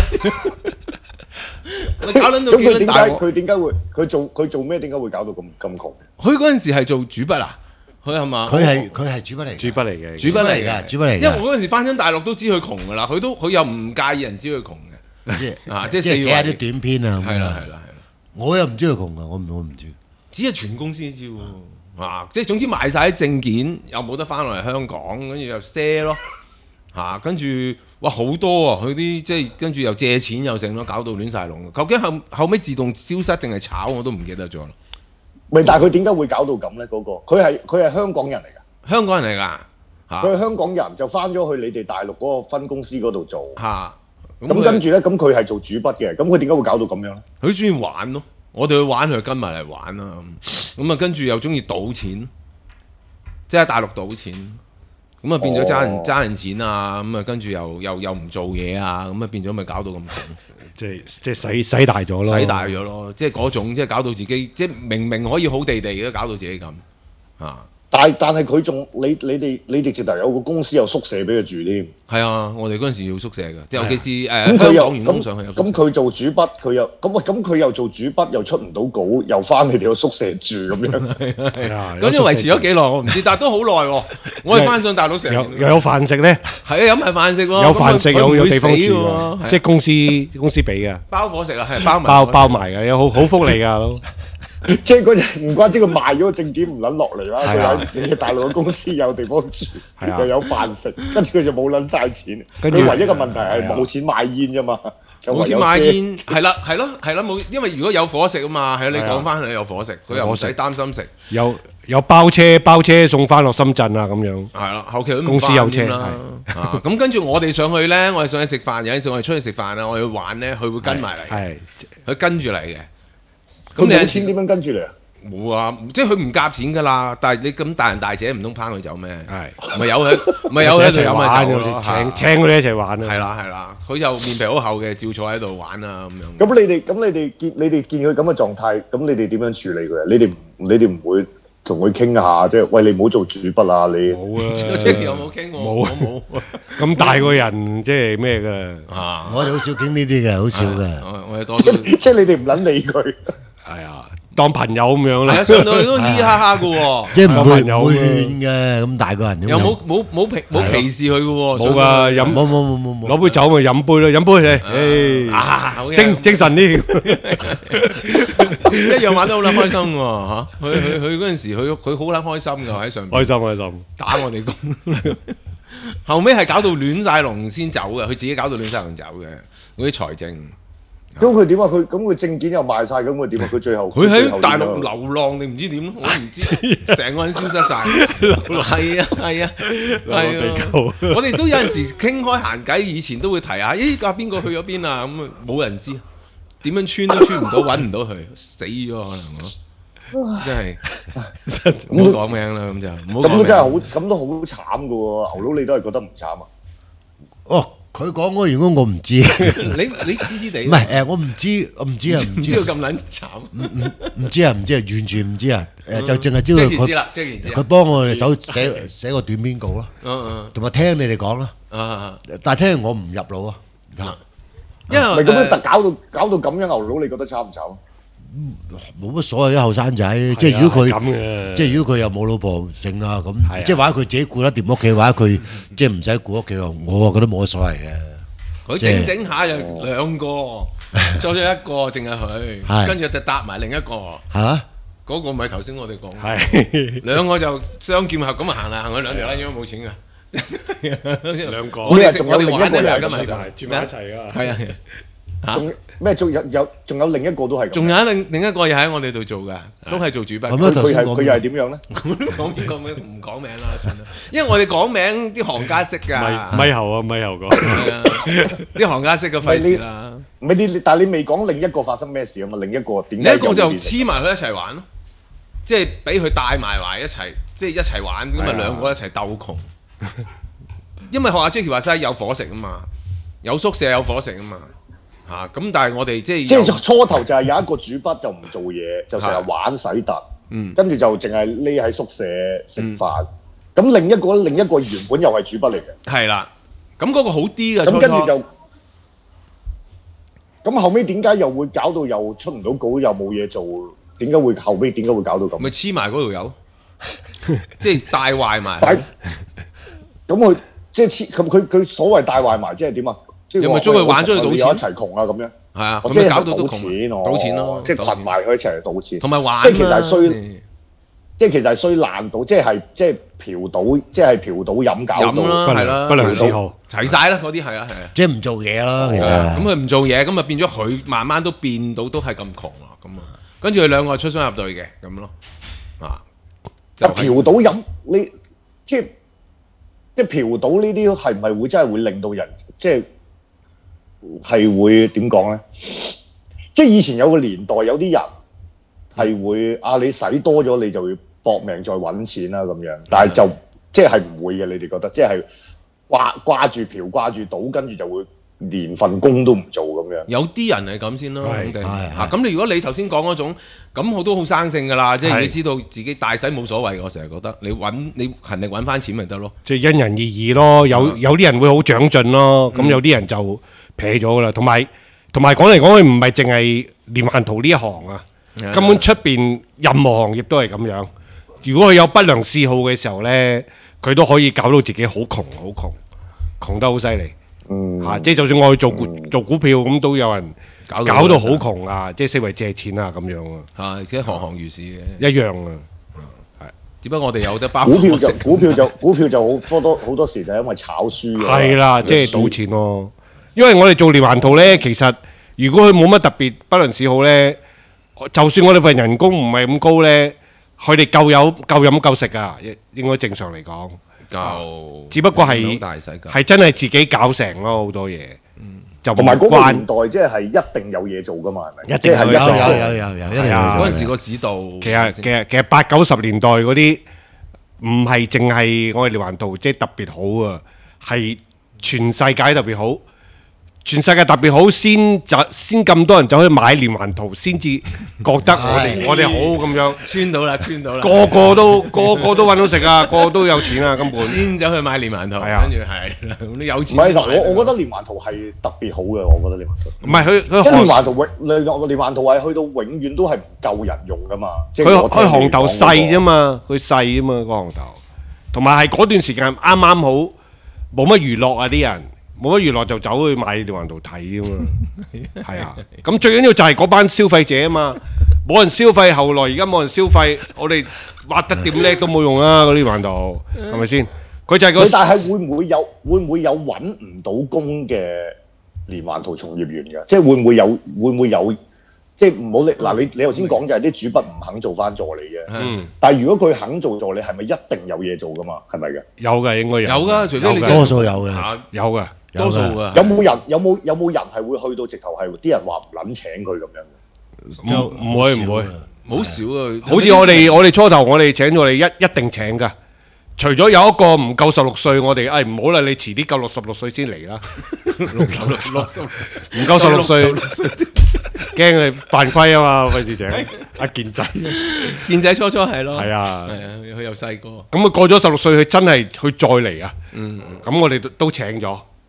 S2: 我搞撚到
S3: 咁佢點解
S2: 幾撚大鑊？
S3: 佢點解會佢做佢做咩？點解會搞到咁咁窮？
S2: 佢嗰陣時係做主筆啊，佢係嘛？
S4: 佢係佢係主筆嚟㗎，
S5: 主筆嚟嘅，
S2: 主筆嚟
S4: 㗎
S2: 嘅，
S4: 主筆嚟㗎
S2: 因為我嗰陣時翻親大陸都知佢窮噶啦，佢都佢又唔介意人知佢窮嘅。
S4: 即係
S2: 啊即係
S4: 即係寫下
S2: 四圍
S4: 啲短篇啊咁
S2: 係啦
S4: 啊。
S2: 係啦係啦。
S4: 我又唔知佢窮啊，我唔我唔知。
S2: 只係全公司知喎，啊！即係總之賣晒啲證件，又冇得翻落嚟香港，跟住又賒咯，嚇、跟住哇好多啊！佢啲即係跟住又借錢又剩咯，搞到亂晒龍。究竟後後尾自動消失定係炒我都唔記得咗啦。
S3: 咪但係佢點解會搞到咁咧？嗰、個佢係佢係香港人嚟㗎，
S2: 香港人嚟㗎嚇
S3: 佢係香港人就翻咗去你哋大陸嗰個分公司嗰度做。
S2: 嚇，
S3: 咁跟住咧，咁佢係做主筆嘅，咁佢點解會搞到咁樣咧？
S2: 佢中意玩咯，我哋去玩佢就跟埋嚟玩啦。咁咁啊，跟住又中意賭錢，即係喺大陸賭錢。咁啊變咗爭人
S3: 哦
S2: 爭人錢啊！咁啊跟住又又又唔做嘢啊！咁啊變咗咪搞到咁窮。
S5: 即係即係使使大咗咯，
S2: 使大咗咯，即係嗰種，即係搞到自己，即係明明可以好地地都搞到自己咁啊！
S3: 但係但係佢仲你你哋你哋直頭有個公司有宿舍俾佢住添。
S2: 係啊，我哋嗰陣時要宿舍嘅，尤其是誒
S3: 咁佢又
S2: 香港員工上去有宿舍。
S3: 咁咁佢做主筆，佢又咁喂咁佢又做主筆，又出唔到稿，又翻你哋個宿舍住咁樣。
S5: 係啊，
S2: 咁樣維持咗幾耐我唔知，但係都好耐喎。我哋翻上大陸成年，
S5: 有又有飯食咧，
S2: 係啊，有埋飯食喎，
S5: 有飯食
S2: 咁佢唔會
S5: 有有地方
S2: 死喎
S5: 住啊，
S2: 係
S5: 即係公司公司俾嘅，
S2: 包伙食啊，係包埋
S5: 包包埋嘅，有好好福利㗎都。
S3: 即係嗰隻唔怪之佢賣咗個證件唔撚落嚟啦。佢
S5: 係啊
S3: 喺你哋大陸嘅公司有地方住，
S5: 係啊
S3: 又有飯食，跟住佢就冇撚晒錢。
S5: 跟住
S3: 佢唯一嘅問題係
S5: 係啊
S3: 冇錢買煙啫嘛，就
S2: 冇錢
S3: 唯有賒。
S2: 買煙，係啦係咯係啦冇，因為如果有伙食啊嘛，係啊你
S5: 係啊
S2: 講翻你有伙食，佢又唔使擔心食。
S5: 有有包車包車送翻落深圳啊咁樣。
S2: 係啦，後期都唔
S5: 公司有車
S2: 返添啦。啊，咁跟住我哋上去咧，我哋上去食飯，有陣時我哋出去食飯啊，我哋去玩咧，佢會跟埋嚟，
S5: 係
S2: 佢跟住嚟嘅。
S3: 咁
S2: 咁你有陣時
S3: 你啲錢點樣跟住嚟啊？
S2: 冇啊，即係佢唔夾錢㗎啦。但係你咁大人大姐唔通拋佢走咩？
S5: 係
S2: 咪有佢，咪有佢喺度有咪
S5: 玩
S2: 走咯。
S5: 請請佢哋一齊玩啊。
S2: 係啦係啦，佢就面皮好厚嘅，照坐喺度玩啊咁樣。
S3: 咁你哋咁你哋見你哋見佢咁嘅狀態，咁你哋點樣處理佢啊？你哋唔你哋唔會同佢傾下，即係喂你唔好做主筆啊！你
S5: 冇啊，
S2: Jackie 有冇傾過？
S5: 冇
S2: 我冇
S5: 咁大個人即係咩㗎？
S2: 啊！
S4: 我哋好少傾呢啲嘅，好少嘅。
S2: 我我哋多
S3: 即
S2: 數
S3: 即係你哋唔撚理佢。
S5: 係啊，當朋友咁樣
S2: 係啊，
S5: 啦。
S2: 上到去都嘻嘻哈哈嘅喎。
S4: 即係唔會
S5: 有朋友
S4: 唔會
S5: 啊
S4: 勸嘅，咁大個人點
S2: 又
S4: 樣
S2: 冇冇冇歧冇歧視佢嘅喎，
S5: 冇㗎，飲
S4: 冇冇冇冇冇
S5: 攞杯酒咪飲杯咯，飲杯你，
S2: 啊好嘢
S5: 誒精精神啲。
S2: 一樣玩得好撚開心喎嚇！佢佢佢嗰陣時，佢佢好撚開心㗎喺上邊
S5: 開心開心。
S2: 打我哋工，後尾係搞到亂晒龍先走嘅，佢自己搞到亂晒龍走嘅嗰啲財政。
S3: 咁佢點啊？佢咁佢證件又賣晒，咁佢點啊？佢最後
S2: 佢
S3: 最後
S2: 喺大陸
S3: 點啊
S2: 流浪定唔知點咯，我都唔知，成個人消失晒。係啊係啊係啊！
S5: 流
S2: 我哋都有陣時傾開閒偈，以前都會提下，咦架邊個去咗邊啊？咁啊冇人知，點樣穿都穿唔到，揾唔到佢，死咗可能我，真係唔好講名啦，咁就唔好講名。
S3: 咁都真係好，咁都好慘噶喎！牛佬你都係覺得唔慘啊？
S4: 哦，佢講嗰個員工我唔知，唔
S2: 你你知知地，
S4: 係誒，我唔知，我唔知啊，唔知啊，
S2: 唔知道咁撚慘。
S4: 唔知啊，唔知啊，完全唔知啊。誒，就淨係知道佢
S2: 即係知啦，即係知
S4: 佢幫我哋手寫寫個短篇稿咯，
S2: 嗯
S4: 同埋聽你哋講啦。
S2: 嗯啊，
S4: 但係聽完我唔入腦啊，
S2: 因為
S3: 唔係咁樣，
S2: 誒
S3: 特搞到搞到咁樣，牛佬你覺得慘唔慘？
S4: 冇乜所謂嘅後生仔，即係如果佢
S5: 係咁嘅
S4: 即係如果佢又冇老婆剩啊
S5: 係啊
S4: 咁，即係或者佢自己顧得掂屋企，或者佢即係唔使顧屋企，我覺得冇乜所謂嘅。
S2: 佢
S4: 即係
S2: 整整下就兩個，做咗一個淨係佢，
S4: 係
S2: 跟住就搭埋另一個，
S4: 嚇
S2: 嗰個咪頭先我哋講，
S5: 係
S2: 兩個就雙劍合咁行嚟行去兩條撚應該冇錢㗎。
S5: 兩個
S2: 我哋食我哋
S3: 仲有另一
S2: 玩咧，
S3: 個人
S2: 今日就
S5: 住埋一齊啊！
S2: 係啊，嚇
S3: 仲咩？仲有有仲有另一個都係咁。
S2: 仲有另另一個又喺我哋度做㗎，都係做主筆。
S4: 咁啊
S3: 佢佢
S4: 頭先講
S3: 係佢又係點樣咧？
S2: 講邊個名唔講名啦，算啦。因為我哋講名啲行家識㗎，
S5: 咪咪後啊，咪後個
S2: 係啊，啲行家識嘅費事啦。
S3: 唔係你，但係你未講另一個發生咩事啊嘛？另一個點解
S2: 另一個就
S3: 又會變成
S2: 黐埋佢一齊玩咯，即係俾佢帶埋埋一齊，即係一齊玩，咁
S5: 係啊
S2: 咪兩個一齊鬥窮。因為學阿 Jackie 話齋有伙食啊嘛，有宿舍有伙食啊嘛，嚇咁但係我哋即係有
S3: 即係初頭就係有一個主筆就唔做嘢，就成日玩洗突，
S2: 嗯
S3: 跟住就淨係匿喺宿舍食飯。咁另一個另一個原本又係主筆嚟嘅，
S2: 係啦，咁嗰個好啲嘅，
S3: 咁
S2: 初初
S3: 跟住就咁後尾點解又會搞到又出唔到稿，又冇嘢做？點解會後尾點解會搞到咁？
S2: 咪黐埋嗰條友，即係帶壞埋。
S3: 但咁佢即係黐咁佢佢所謂帶壞埋，即係點啊？即係
S2: 又咪
S3: 話
S2: 將佢玩咗去賭錢
S3: 喂我哋有一齊窮啊咁樣。
S2: 係啊，
S3: 哦即係
S2: 咁咪搞到都
S3: 賭
S2: 窮
S3: 錢哦，
S2: 賭錢咯，
S3: 即係
S2: 賭錢
S3: 群埋佢一齊嚟賭錢，
S2: 同埋玩
S3: 即係其實係衰，
S2: 嗯
S3: 即係其實係衰爛賭，即係即係嫖賭，即係嫖賭飲搞
S2: 飲啦，
S3: 到
S2: 係啦，
S5: 不良嗜好，
S2: 齊晒啦，嗰啲係啊係啊。
S4: 即係唔做嘢咯，其
S2: 係啊咁
S4: 實
S2: 佢唔做嘢，咁啊變咗佢慢慢都變到都係咁窮啦，咁啊，跟住佢兩個出雙入對嘅咁咯，啊，就
S3: 啊嫖賭飲你即係即係嫖賭呢啲係唔係會真係會令到人即係係會點講咧？即係以前有個年代有啲人係會啊，你使多咗你就會搏命再揾錢啦咁樣，但係就即係唔會嘅，你哋覺得即係掛掛住嫖掛住賭，跟住就會連份工都唔做咁樣。
S2: 有啲人係咁先咯，
S5: 係
S2: 肯定
S4: 係
S2: 啊。咁你如果你頭先講嗰種，咁我都好生性㗎啦，即係
S5: 係
S2: 你知道自己大使冇所謂，我成日覺得你揾你勤力揾翻錢咪得咯。
S5: 即係因人而異咯。有有啲人會好長進咯，咁有啲人就撇咗噶啦。同埋同埋講嚟講去唔係淨係連環圖呢一行啊，根本出邊任何行業都係咁樣。如果佢有不良嗜好嘅時候呢，佢都可以搞到自己好窮好窮，窮得好犀利。
S3: 嗯，
S5: 嚇、即係就算我去做股做股票咁，都有人
S2: 搞到
S5: 搞到好窮啊！即係四圍借錢啊咁樣啊，
S2: 啊，即係行行如是嘅，
S5: 一樣啊。
S2: 只不過我哋有得包
S3: 股票就
S2: 食
S3: 股票就股票就好多多好多時就係因為炒輸啊。
S5: 係啦，即係
S3: 輸
S5: 賭錢咯。因為我哋做連環圖呢，其實如果佢冇乜特別不良嗜好呢，就算我哋份人工唔係咁高呢，佢哋夠有夠飲夠食噶，應應該正常嚟講。
S2: 夠，
S5: 只不過係
S2: 好大使夠，
S5: 係真係自己搞成咯，好多嘢。就唔
S3: 同埋嗰個
S5: 關
S3: 年代即係一定有嘢做噶嘛，係咪？
S5: 一定有
S3: 即係
S4: 有
S3: 一定
S4: 有有有有，一定
S5: 係啊
S4: 有
S2: 嗰陣時個市道，
S5: 其實其實其實八九十年代嗰啲唔係淨係我哋連環圖即係特別好啊，係全世界特別好，全世界特別好先就先咁多人走去買連環圖，先至覺得我哋我哋好咁樣，
S2: 穿到啦，穿到啦，
S5: 個個都個個都揾到食啊，個個都有錢啊，根本
S2: 先走去買連環圖，
S5: 係啊
S2: 跟住係啦，咁你有
S3: 唔
S2: 錢
S3: 係嗱，
S2: 買
S3: 我我覺得連環圖係特別好嘅，我覺得連環圖。
S5: 唔係佢佢
S3: 即係連環
S5: 行
S3: 圖永連連環圖係去到永遠都係唔夠人用噶嘛。即係
S5: 佢
S3: 我聽
S5: 佢行頭
S3: 你講嗰個
S5: 細啫嘛，佢細啫嘛個行頭，同埋係嗰段時間啱啱好冇乜娛樂啊啲人。冇乜娛樂就走去買連環圖睇啊嘛，係啊，咁最緊要就係嗰班消費者啊嘛，冇人消費，後來而家冇人消費，我哋畫得點叻都冇用啦，嗰啲連環圖係咪先？佢就係個
S3: 佢但係會唔會有會唔會有揾唔到工嘅連環圖從業員㗎？即係會唔會有會唔會有？即係唔好你嗱，你你頭先講就係啲主筆唔肯做翻助理嘅。
S2: 嗯，
S3: 但係如果佢肯做助理，係咪一定有嘢做㗎嘛？係咪嘅？
S5: 有嘅應該有，
S2: 有㗎，除非你
S5: 有㗎
S4: 多數有嘅。
S2: 啊
S5: 有嘅，
S2: 多數㗎，
S3: 有冇人有冇有冇人係會去到直頭係啲人話唔撚請佢咁樣嘅？
S5: 唔唔會唔會，
S2: 好少啊，
S5: 好似我哋我哋初頭我哋請咗你一一定請㗎。除咗有一個唔夠十六歲，我哋誒唔好啦，你遲啲夠六十六歲先嚟啦。
S2: 六十六六十
S5: 唔夠十六歲，驚佢犯規啊嘛，費事請阿健仔。
S2: 健仔初初係咯，
S5: 係啊
S2: 係啊，佢又細個，
S5: 咁佢過咗十六歲，佢真係佢再嚟啊。嗯，咁我哋都都請咗，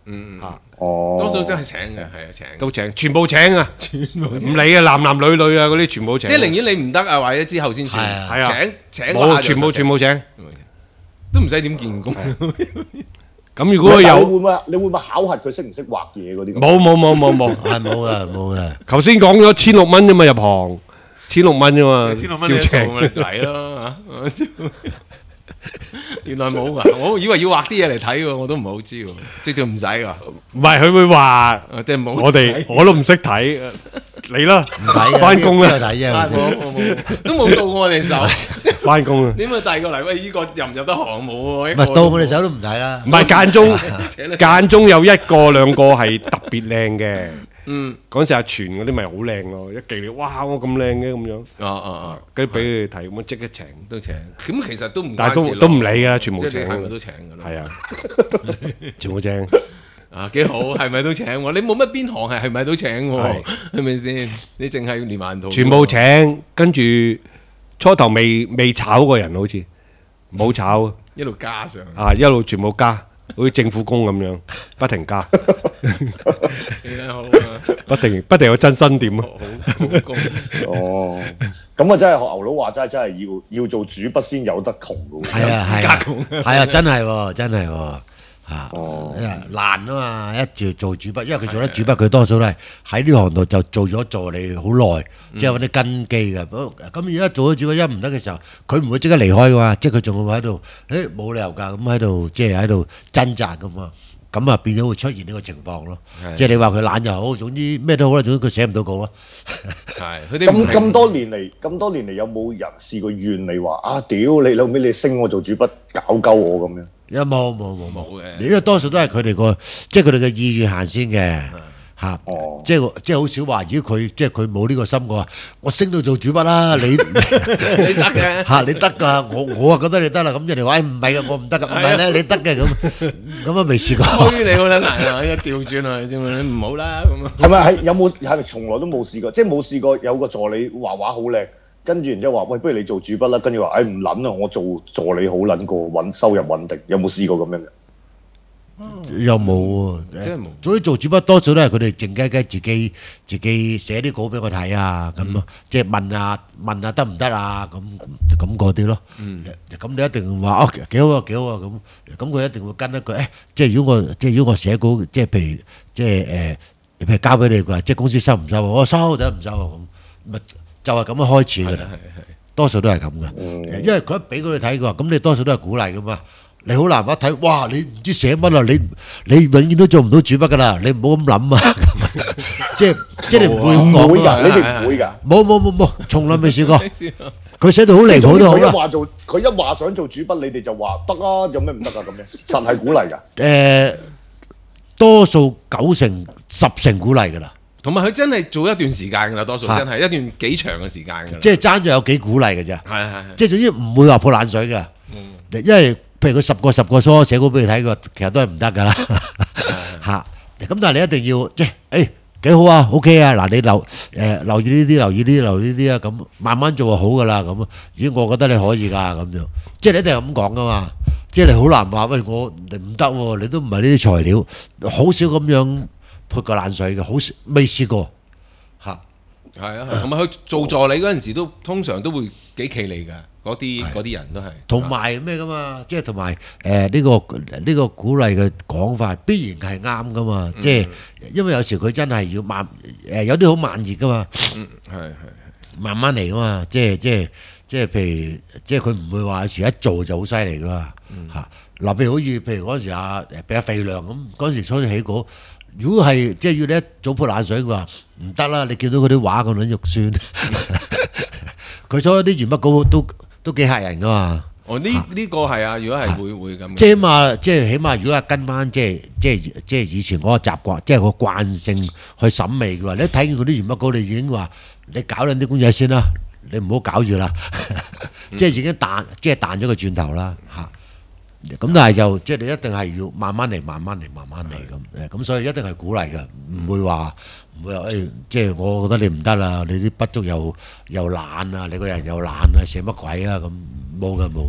S2: 嗯
S5: 嚇，
S3: 哦，
S2: 多數真係請嘅，係啊請。
S5: 都請，全部請啊，唔理啊，男男女女啊嗰啲全部請。
S2: 即係寧願你唔得啊，或者之後先算。
S4: 係啊
S5: 係啊
S2: 請請嗰下
S5: 冇，全部全部請。
S2: 都唔使點見工。
S5: 咁如果
S3: 喂但係你會
S5: 有
S3: 唔會你會唔會考核佢識唔識畫嘢嗰啲咁？
S5: 冇冇冇冇冇，
S4: 係冇嘅冇嘅。
S5: 頭先講咗千六蚊啫嘛入行，千六蚊啫嘛，
S2: 千六蚊你
S5: 要請
S2: 做咪嚟咯嚇。原來冇㗎，我以為要畫啲嘢嚟睇喎，我都唔係好知喎，即係唔使㗎，
S5: 唔係佢會話
S2: 啊即係冇
S5: 我哋我都唔識睇，你啦，
S4: 唔睇嘅
S5: 翻工啦，
S4: 邊有睇啫。
S2: 啊冇冇冇，都冇到過我哋手。
S5: 翻工啦，
S2: 點解遞過嚟？喂，呢個入唔入得行冇喎？
S4: 唔係到我哋手都唔睇啦
S5: 唔。係間中
S2: 請你
S5: 間中有一個兩個係特別靚嘅。
S2: 嗯，
S5: 嗰陣時阿全嗰啲咪好靚咯，一記你哇我咁靚嘅咁樣，
S2: 哦哦哦，
S5: 跟住俾佢哋睇咁樣即刻請，
S2: 都請。咁其實都唔
S5: 但係都
S2: 關事咯
S5: 都唔理㗎，全部
S2: 即係
S5: 請
S2: 你係咪都請㗎啦？
S5: 係啊，全部請。
S2: 啊，幾好，係咪都請喎？你冇乜邊行係係咪都請喎
S5: 係？
S2: 係咪先？你淨係連環圖，
S5: 全部請，跟住初頭未未炒過人，好似冇炒
S2: 一路加上，
S5: 啊，一路全部加，好似政府工咁樣，不停加，
S2: 幾好啊！
S5: 不停不停有真新點啊！
S2: 好好工，
S3: 哦，咁啊真係學牛佬話齋，真係要要做主筆先有得窮㗎喎。
S4: 係啊係啊係啊，真係喎真係喎嚇。
S3: 哦
S4: 因為難啊嘛，一做做主筆，因為佢做得主筆，佢多數都係喺呢行度就做咗助理好耐，即係揾啲根基嘅。咁咁而家做咗主筆一唔得嘅時候，佢唔會即刻離開噶嘛，即係佢仲會喺度，誒冇理由㗎，咁喺度即係喺度掙扎噶嘛。咁啊變咗會出現呢個情況咯。即係你話佢懶又好，總之咩都好啦，總之佢寫唔到稿啊。
S2: 係佢哋唔係
S3: 咁咁多年嚟，咁多年嚟有冇人試過怨你話啊？屌你老尾你升我做主筆，搞鳩我咁樣？
S4: 有冇冇冇
S2: 冇嘅
S4: 因為多數都係佢哋個，即係佢哋嘅意願行先嘅嚇。
S3: 哦
S4: 即係即係好少話，如果佢即係佢冇呢個心嘅話，我升到做主筆啦，你
S2: 你得嘅。
S4: 嚇你得㗎，我我啊覺得你得啦。咁人哋話誒唔係㗎，我唔得㗎，唔係咧你得嘅咁，咁啊未試過。
S2: 推你好撚難啊！一調轉啊，你知唔知？你唔好啦咁啊！
S3: 係咪係有冇係咪從來都冇試過？即係冇試過有個助理畫畫好靚，跟住然之後話喂，不如你做主筆啦。跟住話誒唔撚啊，我做助理好撚過穩收入穩定。有冇試過咁樣嘅？
S4: 又冇喎，
S2: 真係冇
S4: 所以做主筆多數都係佢哋靜雞雞自己自己寫啲稿俾我睇啊，咁咯，即係問下問下得唔得啊，咁咁嗰啲咯。咁你一定話哦幾好啊幾好啊咁，咁佢一定會跟一句誒，即係如果我即係如果我寫稿，即係譬如即係誒，譬如交俾你話，即係公司收唔收啊？我收定唔收啊？咁咪就係咁樣開始㗎啦。多數都係咁嘅，因為佢一俾佢哋睇嘅話，咁你多數都係鼓勵噶嘛。你好難一睇，哇！你唔知寫乜啊？你你永遠都做唔到主筆噶啦，你唔好咁諗啊！即係即係你唔會咁
S3: 唔會㗎，
S4: 講啊！
S3: 你哋唔會㗎。
S4: 冇冇冇冇，從來未試過。佢寫到好離譜都好啦。
S3: 佢一話做，佢一話想做主筆，你哋就話得啊，有咩唔得啊？咁樣實係鼓勵㗎。
S4: 誒，多數九成十成鼓勵噶啦，
S2: 同埋佢真係做一段時間㗎啦，多數
S4: 係
S2: 真係一段幾長嘅時間㗎啦。
S4: 即係爭咗有幾鼓勵嘅啫。
S2: 係係係。
S4: 即係總之唔會話潑冷水嘅，因為譬如佢十個十個疏寫稿俾你睇，佢其實都係唔得㗎啦嚇。咁但係你一定要即係誒幾好啊 ，OK 啊，嗱你留誒留意呢啲，留意呢啲，留意呢啲啊，咁慢慢做就好㗎啦。咁如果我覺得你可以㗎咁樣，即係你一定係咁講㗎嘛。即係你好難話喂我你唔得喎，你都唔係呢啲材料，好少咁樣潑個冷水嘅，好少未試過嚇。
S2: 係啊，同埋佢做助理嗰陣時都通常都會幾企利㗎，嗰啲嗰啲人都係。
S4: 同埋咩噶嘛？即係同埋誒呢個呢個鼓勵嘅講法必然係啱噶嘛？即係因為有時佢真係要慢誒，有啲好慢熱噶嘛，
S2: 嗯，係係係。
S4: 慢慢嚟噶嘛。即係即係即係譬如即係佢唔會話有時一做就好犀利噶嘛嚇。嗱，譬如好似譬如嗰陣時阿俾阿肥良咁，嗰陣時初初起稿。如果係即係要你一早潑冷水嘅話，唔得啦！你見到佢啲畫咁撚肉酸，佢所有啲鉛筆稿都都幾嚇人噶嘛。
S2: 哦，呢呢個係啊，如果係會會咁。
S4: 即係起碼，即係起碼，如果係跟翻即係即係即係以前嗰個習慣，即係個慣性去審美嘅話，你一睇見嗰啲鉛筆稿，你已經話你搞兩啲公仔先啦，你唔好搞住啦，即係已經彈，即係彈咗個轉頭啦嚇。咁但係就即係你一定係要慢慢嚟，慢慢嚟，慢慢嚟咁誒，咁所以一定係鼓勵嘅，唔會話唔會話誒，即係我覺得你唔得啦，你啲筆觸又又懶啊，你個人又懶啊，寫乜鬼啊咁，冇嘅冇嘅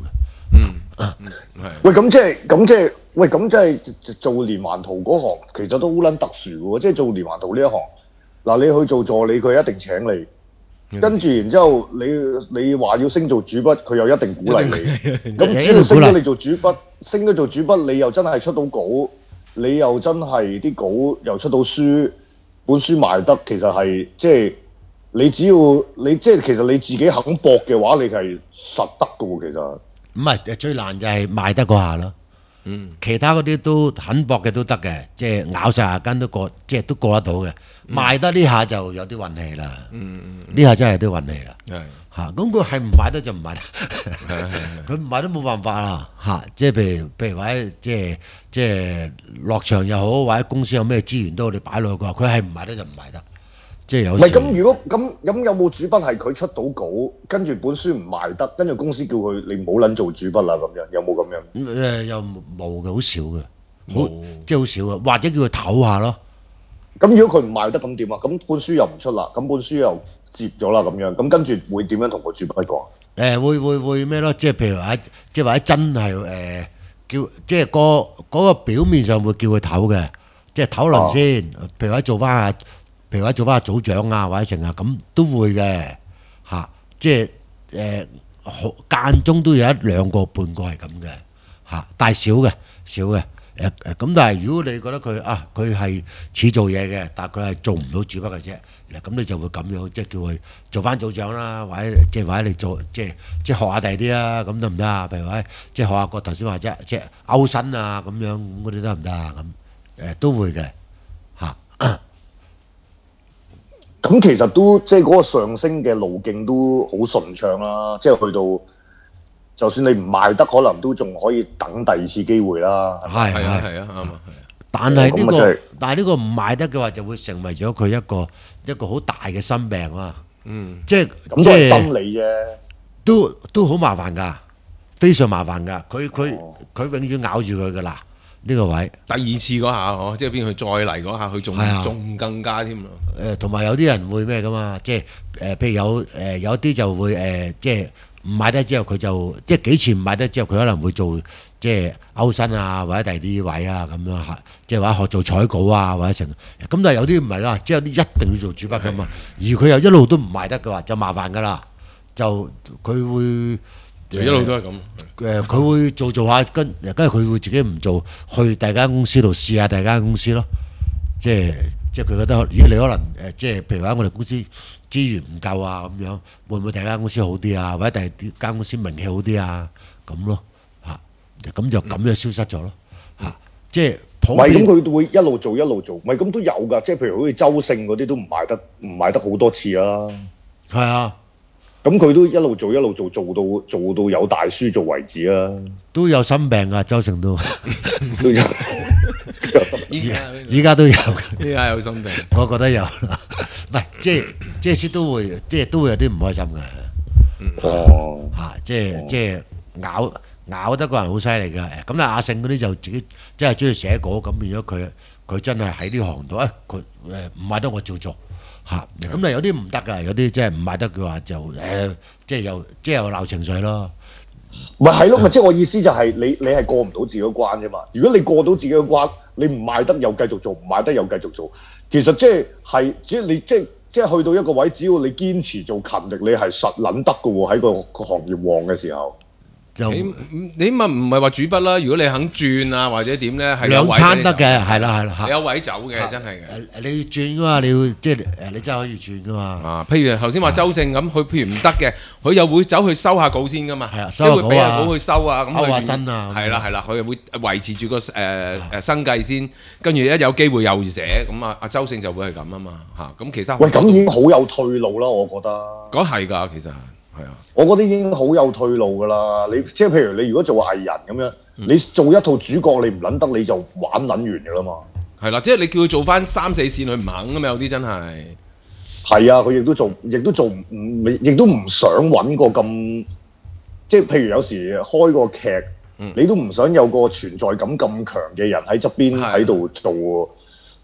S2: 嗯嗯係
S3: 喂，咁即係咁即係，喂咁即係做連環圖嗰行，其實都好撚特殊嘅喎。即係做連環圖呢一行，嗱你去做助理，佢一定請你。跟住然之後，你你話要升做主筆，佢又一定鼓勵你。咁只要升咗你做主筆，升咗做主筆，你又真係出到稿，你又真係啲稿又出到書，本書賣得，其實係即係你只要你即係其實你自己肯搏嘅話，你係實得嘅喎。其實
S4: 唔係最難就係賣得嗰下咯。
S2: 嗯，
S4: 其他嗰啲都肯搏嘅都得嘅，即係咬晒牙根都過，即係都過得到嘅。賣得呢下就有啲運氣啦。
S2: 嗯嗯
S4: 呢下真係有啲運氣啦。
S2: 係
S4: 嚇，咁佢係唔買得就唔買得，
S2: 係係係
S4: 佢唔買都冇辦法啦嚇。即係譬如譬如話即係即係落場又好，或者公司有咩資源都我哋擺落去嘅話，佢係唔買得就唔買得，即係有時。
S3: 唔係咁，如果咁咁有冇主筆係佢出到稿，跟住本書唔賣得，跟住公司叫佢你唔好撚做主筆啦咁樣，有冇咁樣？
S4: 誒又冇嘅，好少嘅，好
S2: 冇
S4: 即係好少嘅，或者叫佢唞下咯。
S3: 咁如果佢唔賣得咁點啊？咁本書又唔出啦，咁本書又接咗啦咁樣，咁跟住會點樣同個主筆講？
S4: 誒會會會咩咯？即係譬如話，即係或者真係誒叫，即係個嗰個表面上會叫佢唞嘅，即係唞輪先。譬如話做翻下，譬如話做翻下組長啊，或者成啊，咁都會嘅嚇。即係誒間中都有一兩個半個係咁嘅嚇，但係少嘅少嘅。誒誒咁，但係如果你覺得佢啊，佢係似做嘢嘅，但係佢係做唔到主筆嘅啫。咁你就會咁樣，即係叫佢做翻組長啦，或者即係或者你做即係即係學下第啲啊，咁得唔得啊？譬如話即係學下個頭先話啫，即係勾身啊咁樣咁嗰啲得唔得啊？咁誒都會嘅嚇。
S3: 咁其實都即係嗰個上升嘅路徑都好順暢啦，即係去到。就算你唔賣得，可能都仲可以等第二次機會啦。
S4: 係
S2: 係啊
S4: 係
S2: 係啊啱啊係啊。
S4: 但係呢個
S3: 咁啊真係
S4: 但係呢個唔賣得嘅話，就會成為咗佢一個一個好大嘅心病啊！
S2: 嗯，
S4: 即係
S3: 咁都係心理啫。
S4: 都都好麻煩㗎，非常麻煩㗎。佢佢
S3: 哦
S4: 佢永遠咬住佢㗎啦，呢個位。
S2: 第二次嗰下嗬，即係邊佢再嚟嗰下，佢仲
S4: 係啊
S2: 仲更加添咯。
S4: 誒同埋有啲人會咩㗎嘛？即係誒，譬如有誒有啲就會誒，即係唔買得之後，佢就即係幾次唔買得之後，佢可能會做即係勾身啊，或者第二啲位啊咁樣嚇，即係話學做採稿啊或者成。咁但係有啲唔係啦，即係有啲一定要做主筆㗎嘛。而佢又一路都唔買得嘅話，就麻煩㗎啦。就佢會
S2: 就一路都係咁。
S4: 誒，佢會做做下，跟跟住佢會自己唔做，去第二間公司度試下第二間公司咯。即係即係佢覺得，如果你可能誒，即係譬如話我哋公司資源唔夠啊咁樣，會唔會第二間公司好啲啊？或者第二間公司名氣好啲啊？咁咯嚇，咁就咁樣消失咗咯嚇。即係
S3: 唔係咁，
S4: 普遍
S3: 佢會一路做一路做，唔係咁都有㗎。即係譬如好似周勝嗰啲都唔賣得，唔賣得好多次啊。
S4: 係啊，
S3: 咁佢都一路做一路做，做到做到有大書做為止啊。
S4: 都有心病啊，周成都
S3: 都有都有心
S2: 依家
S4: 依家都有，
S2: 依家有心病。
S4: 我覺得有。唔係即係即係先都會，即係都會有啲唔開心嘅。
S3: 哦，
S4: 嚇、即係即係咬咬得個人好犀利㗎。咁但阿勝嗰啲就自己真係中意寫稿，咁變咗佢佢真係喺呢行度，誒佢誒唔買得我照做嚇。咁但有啲唔得㗎，有啲即係唔買得嘅話就誒、呃，即係又即係又鬧情緒咯。
S3: 咪係咯，咪即係我意思就係你你係過唔到自己個關啫嘛。如果你過到自己個關，你唔賣得又繼續做，唔賣得又繼續做，其實即係係只要你即係即係去到一個位，只要你堅持做勤力，你係實撚得㗎喎。喺個個行業旺嘅時候，
S4: 就
S2: 你你咪唔係話主筆啦，如果你肯轉啊或者點咧，係有
S4: 兩
S2: 位
S4: 餐得嘅，
S2: 俾
S4: 係啦係啦嚇。
S2: 你走有位走嘅，真係嘅。
S4: 誒你要轉㗎嘛，你要即係誒你真係可以轉㗎嘛。
S2: 啊，譬如頭先話周勝咁，佢譬如唔得嘅，佢又會走去收下稿先噶嘛，
S4: 係啊
S2: 即係會俾下
S4: 收下稿啊
S2: 稿去收啊，咁
S4: 勾下
S2: 佢
S4: 身啊
S2: 係啦係啦，佢又會維持住個誒誒生計先，跟住一有機會又寫，咁啊阿周勝就會係咁啊嘛嚇，咁其他
S3: 喂咁已經好有退路啦，我覺得。
S2: 講係㗎，其實係啊，
S3: 我覺得已經好有退路㗎啦。你即係譬如你如果做藝人咁樣，
S2: 嗯
S3: 你做一套主角，你唔撚得你就玩撚完㗎啦嘛。
S2: 係啦，即係你叫佢做翻三四線，佢唔肯㗎嘛，有啲真係。
S3: 係啊，佢亦都做，亦都做唔，亦都唔想揾個咁，即係譬如有時開個劇，
S2: 嗯
S3: 你都唔想有個存在感咁強嘅人喺側邊
S2: 係
S3: 喺度做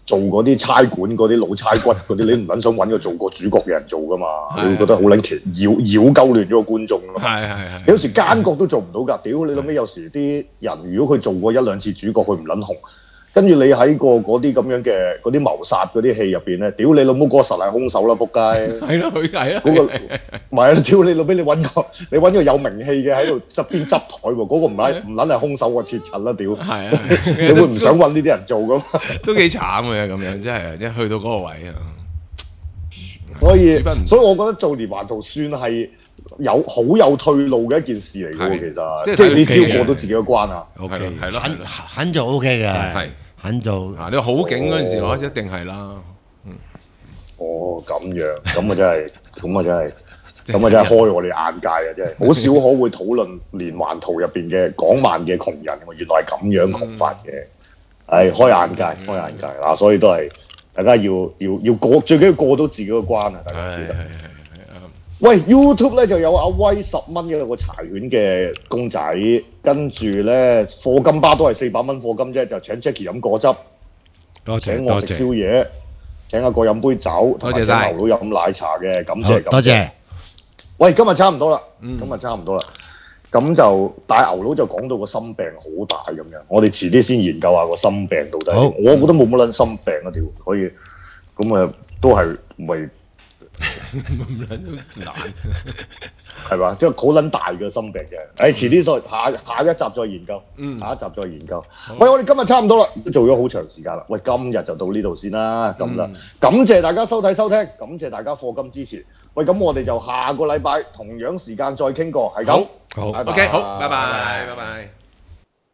S3: 做嗰啲差館嗰啲老差骨嗰啲，你唔撚想揾個做過主角嘅人做噶嘛？
S2: 係
S3: 你會覺得好撚奇擾擾鳩亂咗個觀眾㗎嘛。
S2: 係係係。
S3: 有時奸角都做唔到㗎，屌你諗尾有時啲人如果佢做過一兩次主角，佢唔撚紅。跟住你喺個嗰啲咁樣嘅嗰啲謀殺嗰啲戲入邊咧，屌你老母嗰個實係兇手啦，仆街！
S2: 係咯，佢係啊。
S3: 嗰個唔係啊，屌你老味！你揾個你揾個有名氣嘅喺度側邊執台喎，嗰個唔係唔撚係兇手喎，切柒啦屌！
S2: 係啊，
S3: 你會唔想揾呢啲人做噶嘛？
S2: 都幾慘嘅咁樣，真係即係去到嗰個位啊！
S3: 所以
S2: 主筆唔
S3: 所以我覺得做連環圖算係有好有退路嘅一件事嚟嘅喎，
S2: 係
S3: 其實
S2: 即係
S3: 即係你
S2: 睇
S3: 只要過到自己嘅關啊。
S5: O
S2: 係咯
S5: K，
S2: 係咯係
S4: 肯
S2: 咯
S4: 肯就 O K 嘅，
S2: 係
S4: 肯就
S2: 啊！你話好景嗰陣時，我一定係啦。
S3: 哦，咁樣咁啊真係，咁啊真係，咁啊真係開我哋眼界啊！真係好少可會討論連環圖入邊嘅港漫嘅窮人，原來係咁樣窮法嘅，係開眼界，開眼界嗱，所以都係大家要要要過，最緊要過到自己嘅關啊！大家記得。
S2: 係係係
S3: 喂 ，YouTube 咧就有阿威十蚊嘅個柴犬嘅公仔，跟住咧課金巴都係四百蚊課金啫，就請 Jackie 飲果汁，
S5: 多謝
S3: 請我食
S5: 多謝。
S3: 宵夜，請阿個飲杯酒，同埋請
S2: 多謝晒
S3: 牛佬飲奶茶嘅，感
S4: 好
S3: 謝感
S4: 多謝。
S3: 喂，今日差唔多啦，
S2: 嗯
S3: 今日差唔多啦，咁就但係牛佬就講到個心病好大咁樣，我哋遲啲先研究下個心病到底。
S4: 好
S3: 我覺得冇乜撚心病啊屌，可以咁啊都係咪？
S2: 難。
S3: 係嘛？即係好撚大嘅心病嘅。誒，遲啲再下下一集再研究，
S2: 嗯
S3: 下一集再研究。喂，我哋今日差唔多啦，都做咗好長時間啦。喂，今日就到呢度先啦，咁啦，感謝大家收睇收聽，感謝大家課金支持。喂，咁我哋就下個禮拜同樣時間再傾過，係咁。
S5: 好
S3: 拜拜
S2: OK，好，拜拜，拜拜。